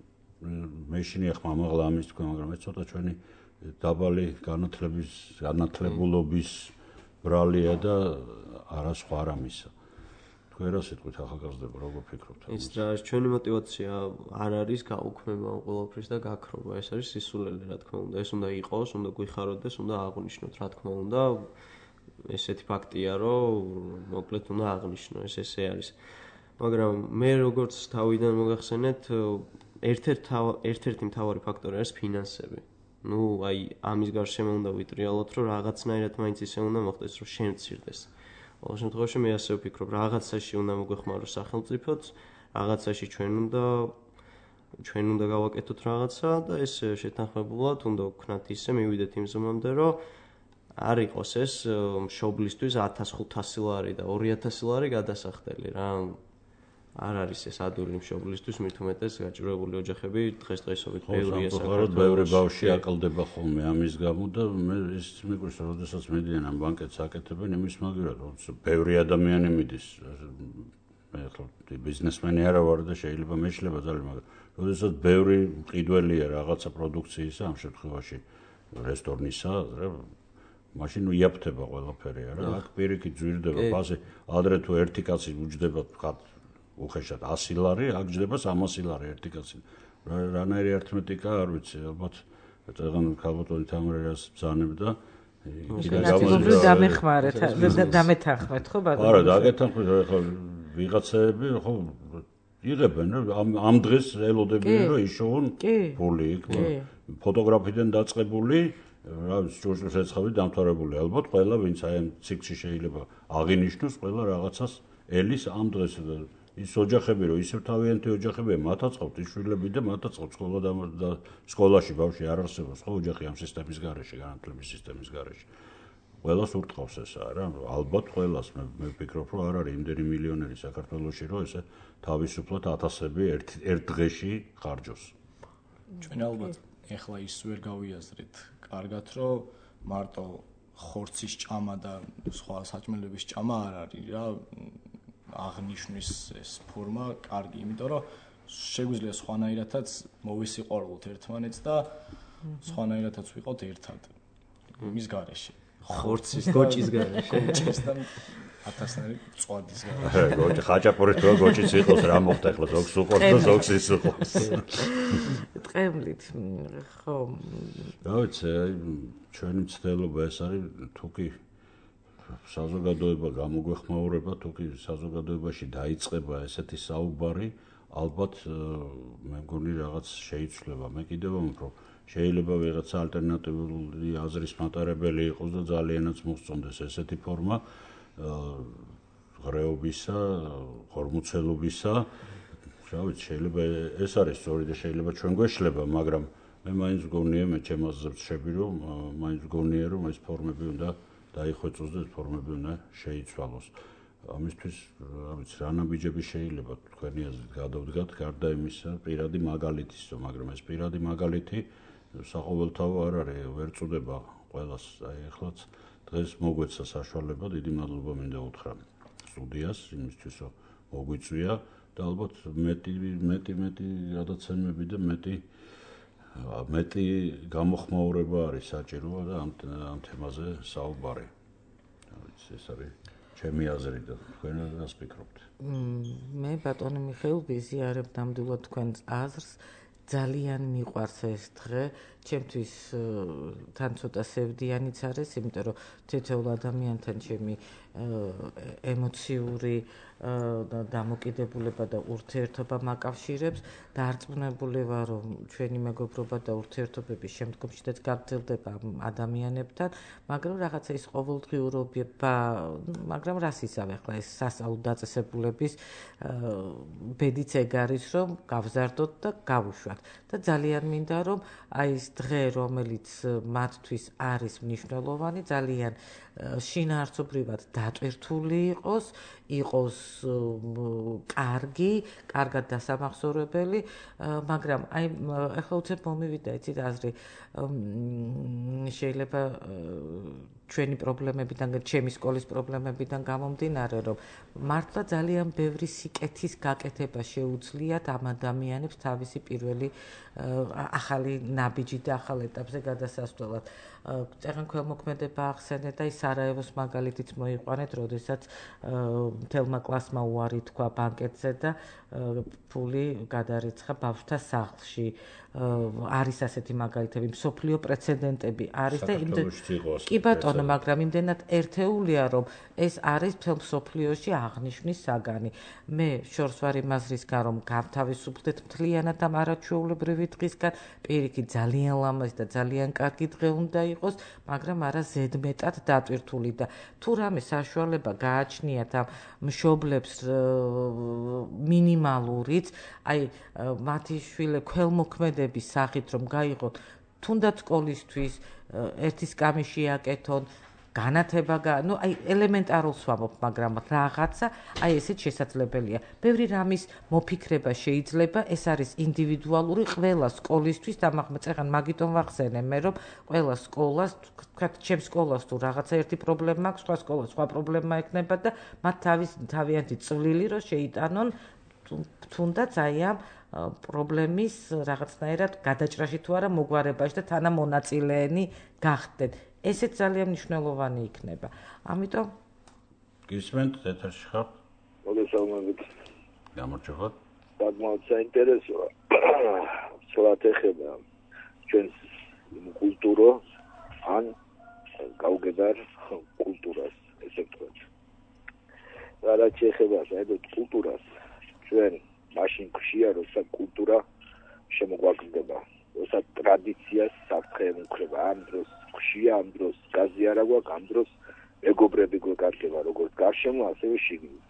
მეშინია ხმამაღლა ამის თქვენ, მაგრამ ეს ცოტა ჩვენი დაბალი განათლებულობის ბრალია და არა სხვა რამისა. თქვენ რა სიტყვით ახალგაზრდება, როგორ ფიქრობთ? ის რა ჩვენი мотиваცია არ არის გაუქმება ყველაფრის და გაქრობა, ეს არის სისულელე, რა თქმა უნდა. ეს უნდა იყოს, უნდა გვიხაროდეს, უნდა აღვნიშნოთ, რა თქმა უნდა. ესეთი ფაქტია, რომ მოკლედ უნდა აღვნიშნო, ესე არის. მაგრამ მე როგორც თავიდან მოგახსენეთ, ერთ-ერთი მთავარი ფაქტორი არის ფინანსები. ნუ აი ამის გარშემო უნდა ვიტრიალოთ, რომ რაღაცნაირად მაინც ისე უნდა მოხდეს, რომ შემცირდეს. ყოველ შემთხვევაში მე ასე ვფიქრობ, რაღაცაში უნდა მოგვეხმაროს სახელმწიფოც, რაღაცაში ჩვენ უნდა გავაკეთოთ რაღაცა და ეს შეთანხმებულად უნდა ვქნათ ისე, მივიდეთ იმ ზომამდე, რომ არ იყოს ეს მშობლისთვის 1500 ლარი და 2000 ლარი გადასახდელი რა. არ არის ეს ადური მშობლისთვის, მით უმეტეს გაჭირვებული ოჯახები დღესდღეობით ბევრია საქართველოში. ბევრი ბავშვი აკლდება ხოლმე ამის გამო და მე ის მიგვიყვარს, როდესაც მედიან ამ ბანკეთს აკეთებენ იმის მაგერად, რომ ბევრი ადამიანი მიდის. მე ხო ბიზნესმენი არა ვარ და შეიძლება მეშლება ძალიან, მაგრამ როდესაც ბევრი მყიდველია რაღაცა პროდუქციისა, ამ შემთხვევაში რესტორნისა, მაშინ იაფთება ყველაფერი არა. აქ პირიქით ძვირდება ფასი, ადრე თუ ერთი კაცი უჯდება თქვათ უხეშად 100 ლარი, აქ ჯდება 300 ლარი ერთი კაცი. რანაირი ართმეტიკა არ ვიცი, ალბათ წეგან ქალბატონი თამარას ბრძანებდა. დამეხმარეთ, დამეთანხმეთ ხო ბატონო? არა, დაგეთანხმეთ, ხო ვიღაცები ხო იღებენ, ამ დღეს ელოდებიან, რომ იშოვონ ფული იქ. ფოტოგრაფიდან დაწყებული, რა ვიცი, ჭურჭლის ეცხავით დამთავრებული, ალბათ ყველა ვინც აი ამ ციკლში შეიძლება აღინიშნოს, ყველა რაღაცას ელის ამ დღეს ის ოჯახები რომ ისევ თავიანთი ოჯახებია, მათაც ყავთ შვილები და მათაც ყავთ სკოლა და სკოლაში ბავშვი არ არსებობს ხო ოჯახი ამ სისტემის გარეშე, განათლების სისტემის გარეშე. ყველას ურტყავს ეს არა, ალბათ ყველას მე ვფიქრობ, რომ არ არის იმდენი მილიონერი საქართველოში, რომ ესე თავისუფლად ათასები ერთ დღეში ხარჯოს. ჩვენ ალბათ ეხლა ის ვერ გავიაზრეთ კარგად, რომ მარტო ხორცის ჭამა და სხვა საჭმელების ჭამა არ არის რა. აღნიშნვის ეს ფორმა კარგი, იმიტომ რომ შეგვიძლია სხვანაირადაც მოვისიყვარულოთ ერთმანეთს და სხვანაირადაც ვიყოთ ერთად მის გარეშე. ხორცის გოჭის გარეშე. გოჭის და 1000-ნაირი წვადის გარეშე. გოჭი ხაჭაპურით რო გოჭიც იყოს რა მოხდა ახლა ზოგს უყურს და ზოგს ის უყურს. ტყემლით ხო. რა ვიცი, აი ჩვენი მცდელობა ეს არის თუკი საზოგადოება გამოგვეხმაურება, თუკი საზოგადოებაში დაიწყება ესეთი საუბარი, ალბათ მე მგონი რაღაც შეიცვლება. მე კიდევ ვამბობ, შეიძლება ვიღაცა ალტერნატიული აზრის მატარებელი იყოს და ძალიანაც მოსწონდეს ესეთი ფორმა. ღრეობისა, ხორმუცელობისა. შევით, შეიძლება ეს არის სწორი და შეიძლება ჩვენ გვეშლება, მაგრამ მე მაინც მგონია, მე ჩემ აზრს შევი, რომ მაინც მგონია, რომ ეს ფორმები უნდა დაიხვეწოს და ეს ფორმები უნდა შეიცვალოს. ამისთვის, რა ვიცი, რა ნაბიჯები შეიძლება თქვენი აზრით გადავდგათ, გარდა იმისა, პირადი მაგალითის, მაგრამ ეს პირადი მაგალითი საყოველთაო არ არის, ვერ წუდება ყველას. აი, ახლაც დღეს მოგვეცა საშუალება, დიდი მადლობა მინდა უთხრა სტუდიას იმისთვის, რომ მოგვიწვია და ალბათ მეტი გადაცემები და მეტი გამოხმაურება არის საჭირო და ამ თემაზე საუბარი. ეს არის ჩემი აზრი და თქვენ რას ფიქრობთ? მე ბატონო მიხეილ ვიზიარებ ნამდვილად თქვენს აზრს. ძალიან მიყვარს ეს დღე, ჩემთვის თან ცოტა სევდიანიც არის, იმიტომ რომ თითოეულ ადამიანთან ჩემი ემოციური დამოკიდებულება და ურთიერთობა მაკავშირებს. დარწმუნებული ვარ, რომ ჩვენი მეგობრობა და ურთიერთობები შემდგომშიც გაგრძელდება ადამიანებთან, მაგრამ რაღაცა ის ყოველდღიურობა, მაგრამ რას იცავ ახლა ეს სასწავლო დაწესებულების ბედიც ეგ არის, რომ გავზარდოთ და გავუშვათ. და ძალიან მინდა, რომ აი ეს დღე, რომელიც მათთვის არის მნიშვნელოვანი, ძალიან შინაარსობრივად დატვირთული იყოს კარგად დასამახსოვრებელი, მაგრამ აი ახლა უცებ მომივიდა იცით აზრი, შეიძლება ჩვენი პრობლემებიდან, ჩემი სკოლის პრობლემებიდან გამომდინარე, რომ მართლა ძალიან ბევრი სიკეთის გაკეთება შეუძლიათ ამ ადამიანებს თავისი პირველი ახალი ნაბიჯი და ახალ ეტაპზე გადასასვლელად. წეგან ქველმოქმედება ახსენეთ და ის სარაევოს მაგალითიც მოიყვანეთ, როდესაც მთელმა კლასმა უარი თქვა ბანკეტზე და ფული გადარიცხა ბავშვთა სახლში. არის ასეთი მაგალითები, მსოფლიო პრეცედენტები არის და კი ბატონო, მაგრამ იმდენად ერთეულია, რომ ეს არის მთელ მსოფლიოში აღნიშვნის საგანი. მე შორს ვარ იმ აზრისგან, რომ გავთავისუფლდეთ მთლიანად ამ არაჩვეულებრივი დღისგან, პირიქით ძალიან ლამაზი და ძალიან კარგი დღე უნდა იყოს, მაგრამ არა ზედმეტად დატვირთული და თუ რამე საშუალება გააჩნიათ ამ მშობლებს მინიმალურიც, აი მათი შვილე ქველმოქმედების სახით რომ გაიღოთ თუნდაც სკოლისთვის ერთი სკამი შეაკეთონ, განათება აი ელემენტარულს ვამბობ, მაგრამ რაღაცა აი ესეც შესაძლებელია. ბევრი რამის მოფიქრება შეიძლება, ეს არის ინდივიდუალური ყველა სკოლისთვის და წეგან მაგიტომ ვახსენე მე, რომ ყველა სკოლას, თქვათ, ჩემ სკოლას თუ რაღაცა ერთი პრობლემა აქვს, სხვა სკოლას სხვა პრობლემა ექნება და მათ თავიანთი წვლილი რომ შეიტანონ თუნდაც აი ამ პრობლემის რაღაცნაირად გადაჭრაში თუ არა მოგვარებაში და თანამონაწილეენი გახდნენ. ესეც ძალიან მნიშვნელოვანი იქნება. ამიტომ გისმენთ ეთერში ხარ? მოგესალმებით. გამარჯობა. საკმაოდ საინტერესოა. ცოტა ეხება ჩვენს კულტურას ან გაუგებარ კულტურას, ესე ვთქვათ. რაც ეხება საერთოდ კულტურას, ჩვენ მაშინ ხშია, როცა კულტურა შემოგვაგრძდება, როცა ტრადიციას საფრთხე ემუქრება, ამ დროს ხშია, ამ დროს გაზი არა გვაქვს, ამ დროს მეგობრები გვეკარგება, როგორც გარშემო, ასევე შიგნით.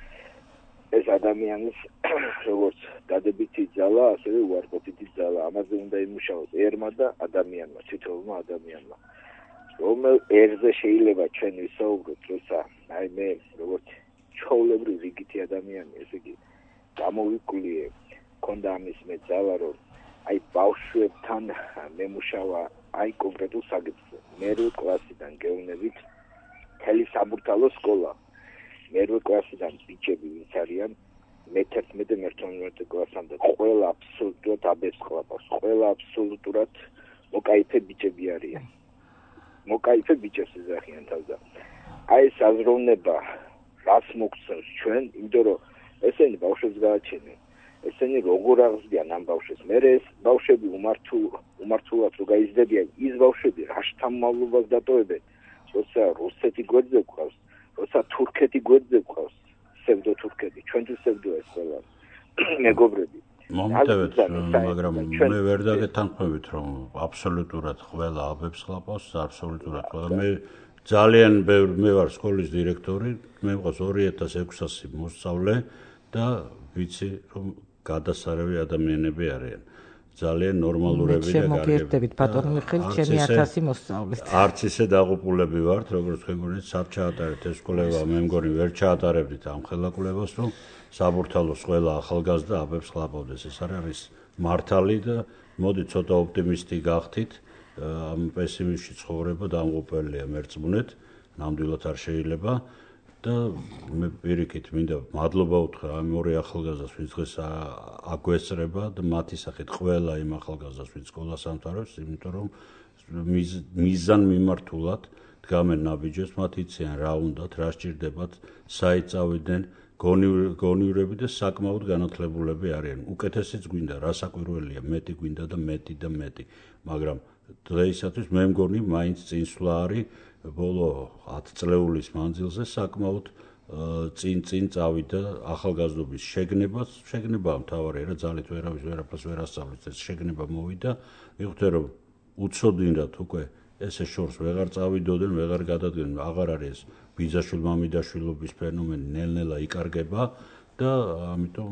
ეს ადამიანის როგორც დადებითი ძალა, ასევე უარყოფითი ძალა, ამაზე უნდა იმუშაოს ერმა და ადამიანმა, თითოეულმა ადამიანმა. რომელ ერზე შეიძლება ჩვენ ვისაუბროთ, როცა აი მე როგორც ჩვეულებრივი რიგითი ადამიანი, ესე იგი გამოვიკვლიე, მქონდა ამის მე ძალა, რომ აი ბავშვებთან მემუშავა აი კონკრეტულ საკითხზე. მერვე კლასიდან გეუბნებით, მთელი საბურთალო სკოლა. მერვე კლასიდან ბიჭები ვინც არიან, მე-11 და მე-12 კლასამდე ყველა აბსოლუტურად აბესყლაპავს, ყველა აბსოლუტურად მოკაიფე ბიჭები არიან. მოკაიფე ბიჭებს ეძახიან თავზე. აი ეს აზროვნება რას მოგცემს ჩვენ, იმიტომ რომ ესენი ბავშვებს გააჩენენ. ესენი როგორ აღზრდიან ამ ბავშვებს. მე ეს ბავშვები უმართულად რო გაიზრდებიან, ის ბავშვები რა შთამომავლობას დატოვებენ, როცა რუსეთი გვერდზე გვყავს, როცა თურქეთი გვერდზე გვყავს, ფსევდო-თურქეთი, ჩვენთვის ფსევდოა ეს ყველა. მეგობრები. მომიტევეთ, მაგრამ მე ვერ დაგეთანხმებით, რომ აბსოლუტურად ყველა აბებს ხლაპავს, აბსოლუტურად ყველა. მე ძალიან მე ვარ სკოლის დირექტორი, მე მყავს 2600 მოსწავლე და ვიცი რომ გადასარევი ადამიანები არიან. ძალიან ნორმალურები და კარგები. შემოგერთებით ბატონო მიხეილ, ჩემი 1000 მოსწავლე. არც ისე დაღუპულები ვართ, როგორც თქვენ გონით, სად ჩაატარეთ ეს კვლევა, მე მგონი ვერ ჩაატარებდით ამ ხელაკვლევას, რომ საბურთალოს ყველა ახალგაზრდა აბებს ხლაპავდეს. ეს არის მართალი და მოდი ცოტა ოპტიმისტი გახდით. ამ პესიმისტში ცხოვრება დამღუპელია მერწმუნეთ, ნამდვილად არ შეიძლება და მე პირიქით მინდა მადლობა უთხრა ამ ორი ახალგაზრდას, ვინც დღეს აგვესწრება და მათი სახით ყველა იმ ახალგაზრდას, ვინც სკოლას ამთავრებს, იმიტომ რომ მიზან მიმართულად დგამენ ნაბიჯებს, მათ იციან რა უნდათ, რა სჭირდებათ, საით წავიდნენ, გონივრები და საკმაოდ განათლებულები არიან. უკეთესიც გვინდა, რასაკვირველია, მეტი გვინდა და მეტი, მაგრამ დღეისათვის მე მგონი მაინც წინსვლა არის ბოლო 10 წლეულის მანძილზე საკმაოდ წინ წავიდა ახალგაზრდობის შეგნება მთავარია რა ძალით ვერაფერს ვერ ასწავლეთ ეს შეგნება მოვიდა მივხვდეთ რომ უცოდინრად უკვე ესე შორს ვეღარ წავიდოდნენ ვეღარ გადადგნენ აღარ არის ბიძაშვილ-მამიდაშვილობის ფენომენი ნელ-ნელა იკარგება და ამიტომ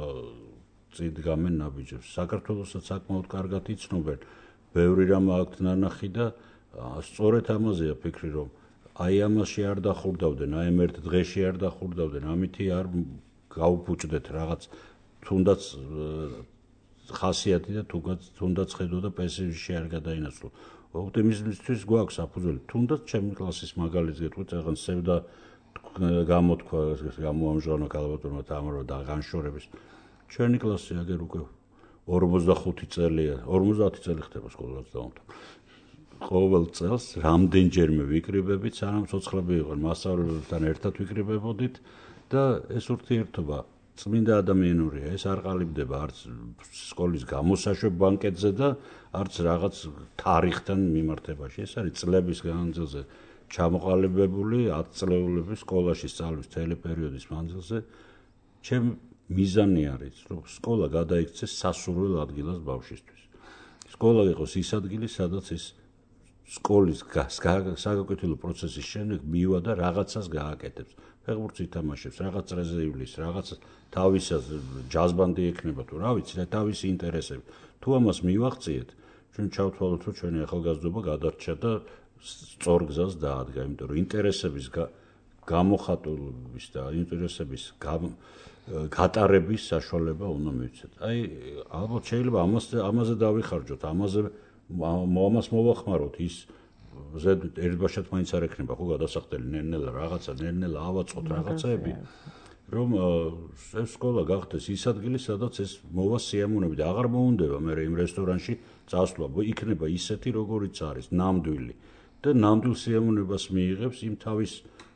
წინ დგამენ ნაბიჯებს საქართველოსაც საკმაოდ კარგად იცნობენ ბევრი რამ აქვთ ნანახი და სწორედ ამაზეა ფიქრი რომ აი ამაში არ დახურდავდნენ, აი ერთ დღეში არ დახურდავდნენ, ამითი არ გაუფუჭდეთ რაღაც თუნდაც ხასიათი და თუნდაც ხედვა და პესიმიზმში არ გადაინაცვლო. ოპტიმიზმისთვის გვაქვს საფუძველი. თუნდაც ჩემი კლასის მაგალითს გეტყვით, ახლა სევდა გამოთქვა, გამოამჟღავნა კალაბატონმა თამარმა და განშორების. ჩვენი კლასი აგერ უკვე 45 წელია, 50 წელი ხდება სკოლას დაამთავრა. ყოველ წელს რამდენჯერმე ვიკრიბებით, სანამ ცოცხლები იყვნენ, მასწავლებლებთან ერთად ვიკრიბებოდით და ეს ურთიერთობა წმინდა ადამიანურია, ეს არ ყალიბდება არც სკოლის გამოსაშვებ ბანკეტზე და არც რაღაც თარიღთან მიმართებაში. ეს არის წლების განმავლობაში ჩამოყალიბებული 10 წლეულების სკოლაში სწავლის მთელი პერიოდის მანძილზე. ჩემი მიზანი არის, რომ სკოლა გადაიქცეს სასურველ ადგილას ბავშვისთვის. სკოლა იყოს ის ადგილი, სადაც ის სკოლის საგაკეთილო პროცესის შემდეგ მივა და რაღაცას გააკეთებს. ფეხბურთს ითამაშებს, რაღაც წრეზე ივლის, რაღაც თავისას ჯაზბანდი ექნება თუ რა ვიცი, თავისი ინტერესები. თუ ამას მივახციეთ, ჩვენ ჩავთვალოთ, რომ ჩვენი ახალგაზრდობა გადარჩა და სწორ გზას დაადგა, იმიტომ რომ ინტერესების გამოხატულობის და ინტერესების გატარების საშუალება უნდა მივცეთ. აი, ალბათ შეიძლება ამაზე დავიხარჯოთ, ამას მოვახმაროთ ის ზედ ერთბაშად მაინც არ ექნება ხო გადასახდელი ნელ-ნელა რაღაცა ნელ-ნელა ავაწყოთ რაღაცაები რომ ეს სკოლა გახდეს ის ადგილი სადაც ეს მოვა სიამოვნები და აღარ მოუნდება მე იმ რესტორანში წასვლა იქნება ისეთი როგორიც არის ნამდვილი და ნამდვილ სიამოვნებას მიიღებს იმ თავის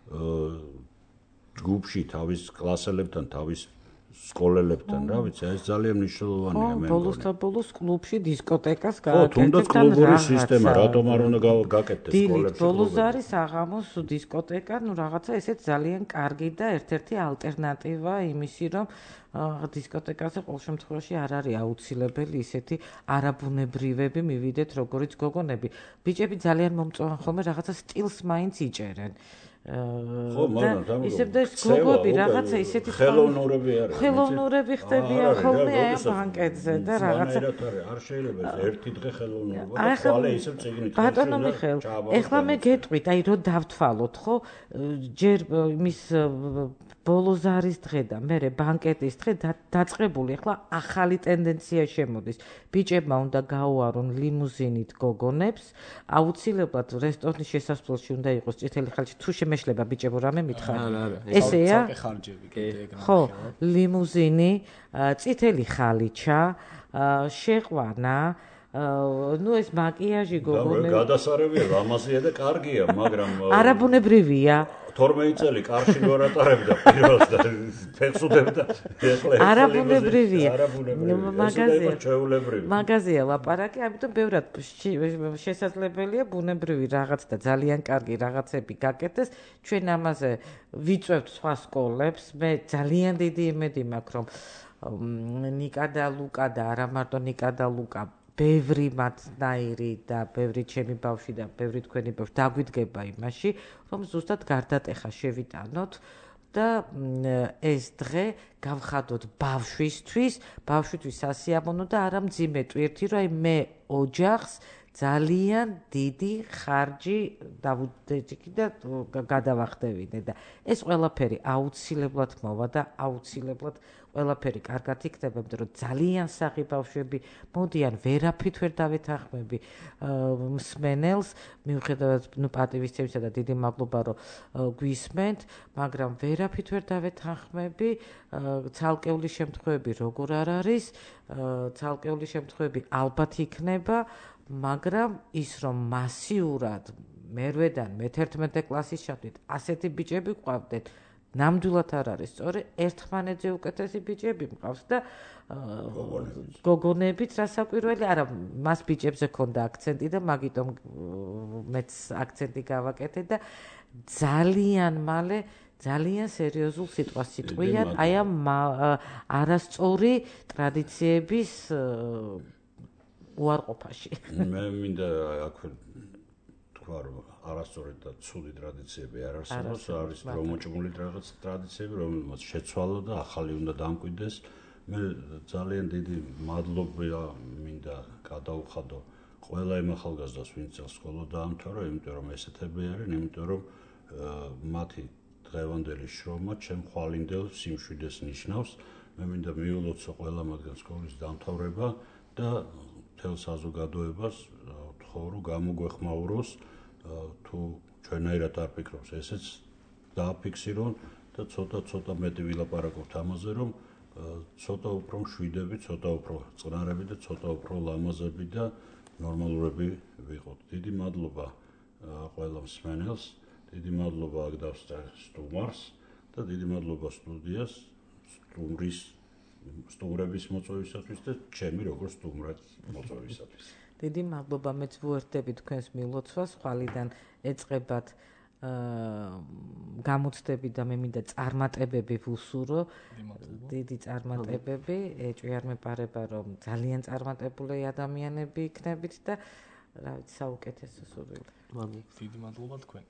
ჯგუფში თავის კლასელებთან თავის სკოლელებთან, რა ვიცი, ეს ძალიან მნიშვნელოვანია მე. ბოლოს და ბოლოს კლუბში დისკოტეკას გააკეთებთ. თუნდაც კლუბური სისტემა, რატომ არ უნდა გაკეთდეს სკოლებში? ბოლოს არის აღამოს დისკოტეკა, ну რაღაცა ესეც ძალიან კარგი და ერთ-ერთი ალტერნატივა იმისი, რომ დისკოტეკაზე ყოველ შემთხვევაში არ არის აუცილებელი ისეთი არაბუნებრივები მივიდეთ, როგორიც გოგონები. ბიჭები ძალიან მომწონს ხოლმე რაღაცა სტილს მაინც იჭერენ. ხო, მაგრამ ისევ და გოგოები რაღაცა ისეთი ხელოვნურები არის. ხელოვნურები ხდებიან ხოლმე აი ბანკეტზე და რაღაცა არ შეიძლება ერთი დღე ხელოვნურობა და ხვალე ისევ წიგნით. ბატონო მიხეილ, ეხლა მე გეტყვით, აი რომ დავთვალოთ, ხო? ჯერ მის ბოლოზარის დღე და მერე ბანკეტის დღე დაწყებული, ეხლა ახალი ტენდენცია შემოდის. ბიჭებმა უნდა გაუარონ ლიმუზინით გოგონებს, აუცილებლად რესტორნის შესასვლელში უნდა იყოს წითელი ხალხი, თუ შემეშლება ბიჭებო რამე მითხარ. ესეა? ხო, ლიმუზინი, წითელი ხალიჩა, შეყვანა ну ეს მაკიაჟი გოგონები გადასარევია ლამაზია და კარგია მაგრამ არაბუნებრივია 12 წელი კარში ვერ ატარებდა პირველს და ფეხსუდებდა ეხლა არაბუნებრივია მაგაზია მაგაზია ლაპარაკი ამიტომ ბევრად შესაძლებელია ბუნებრივი რაღაც და ძალიან კარგი რაღაცები გაკეთდეს ჩვენ ამაზე ვიწევთ სხვა სკოლებს მე ძალიან დიდი იმედი მაქვს რომ ნიკა და ლუკა და არა მარტო ნიკა და ლუკა ბევრი მათნაირი და ბევრი ჩემი ბავშვი და ბევრი თქვენი ბავშვი დაგვიდგება იმაში, რომ ზუსტად გარდატეხა შევიტანოთ და ეს დღე გავხადოთ ბავშვისთვის სასიამოვნო და არა მძიმე ტვირთი, რომ აი მე ოჯახს ძალიან დიდი ხარჯი დავუდგები და გადავახდევინე და ეს ყველაფერი აუცილებლად მოვა და აუცილებლად ყველაფერი კარგად იქნება, იმიტომ რომ ძალიან სახი ბავშვები მოდიან, ვერაფრით ვერ დავეთანხმები მსმენელს, მიუხედავად პატივისცემისა და დიდი მადლობა რომ გვისმენთ, მაგრამ ვერაფრით ვერ დავეთანხმები, ცალკეული შემთხვევები როგორ არ არის, ცალკეული შემთხვევები ალბათ იქნება, მაგრამ ის რომ მასიურად მერვედან მე-11 კლასის ჩათვლით ასეთი ბიჭები გვყავდეთ, ნამდვილად არ არის სწორი, ერთმანეთზე უკეთესი ბიჭები მყავს და გოგონებიც რასაკვირველი, არა, მას ბიჭებზე ქონდა აქცენტი და მაგიტომ მეც აქცენტი გავაკეთე და ძალიან მალე ძალიან სერიოზულ სიტყვას იტყვიან აი ამ არასწორი ტრადიციების უარყოფაში. მე მინდა აქვე თქვა რომ არასწორი და ცუდი ტრადიციები არ არსებობს, არის პრომოჭმული რაღაც ტრადიციები, რომელმაც შეცვალო და ახალი უნდა დამკვიდრდეს. მე ძალიან დიდი მადლობა მინდა გადაუხადო ყველა იმ ახალგაზრდას, ვინც სკოლა დაამთავრა, იმიტომ რომ ესეთები არიან, იმიტომ რომ მათი დღევანდელი შრომა ჩემ ხვალინდელ სიმშვიდეს ნიშნავს. მე მინდა მიულოცო ყველა მათგან სკოლის დამთავრება და მთელ საზოგადოებას ვთხოვ, რომ გამოგვეხმაუროს, თუ ჩვენაირად არ ფიქრობს, ესეც დააფიქსირონ და ცოტა მეტი ვილაპარაკობთ ამაზე, რომ ცოტა უფრო მშვიდები, ცოტა უფრო წყნარები და ცოტა უფრო ლამაზები და ნორმალურები ვიყოთ. დიდი მადლობა ყველა მსმენელს, დიდი მადლობა აგდავს სტუმარს და დიდი მადლობა სტუდიას, სტუმრების მოწვევისათვის და ჩემი როგორც სტუმრად მოწვევისათვის. დიდი მადლობა, მეც ვუერთდები თქვენს მილოცვას, ხვალიდან ეწყებათ გამოცდები და მე მინდა წარმატებები ვუსურო, დიდი წარმატებები, ეჭვი არ მეპარება, რომ ძალიან წარმატებული ადამიანები იქნებით და რა ვიცი, საუკეთესო სურვილი. დიდი მადლობა თქვენ.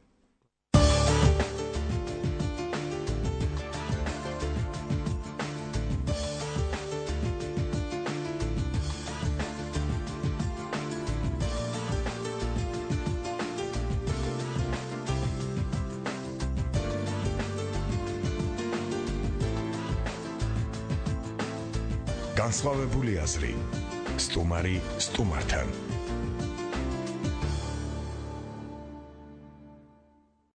განსხვავებული აზრი. სტუმარი სტუმართან.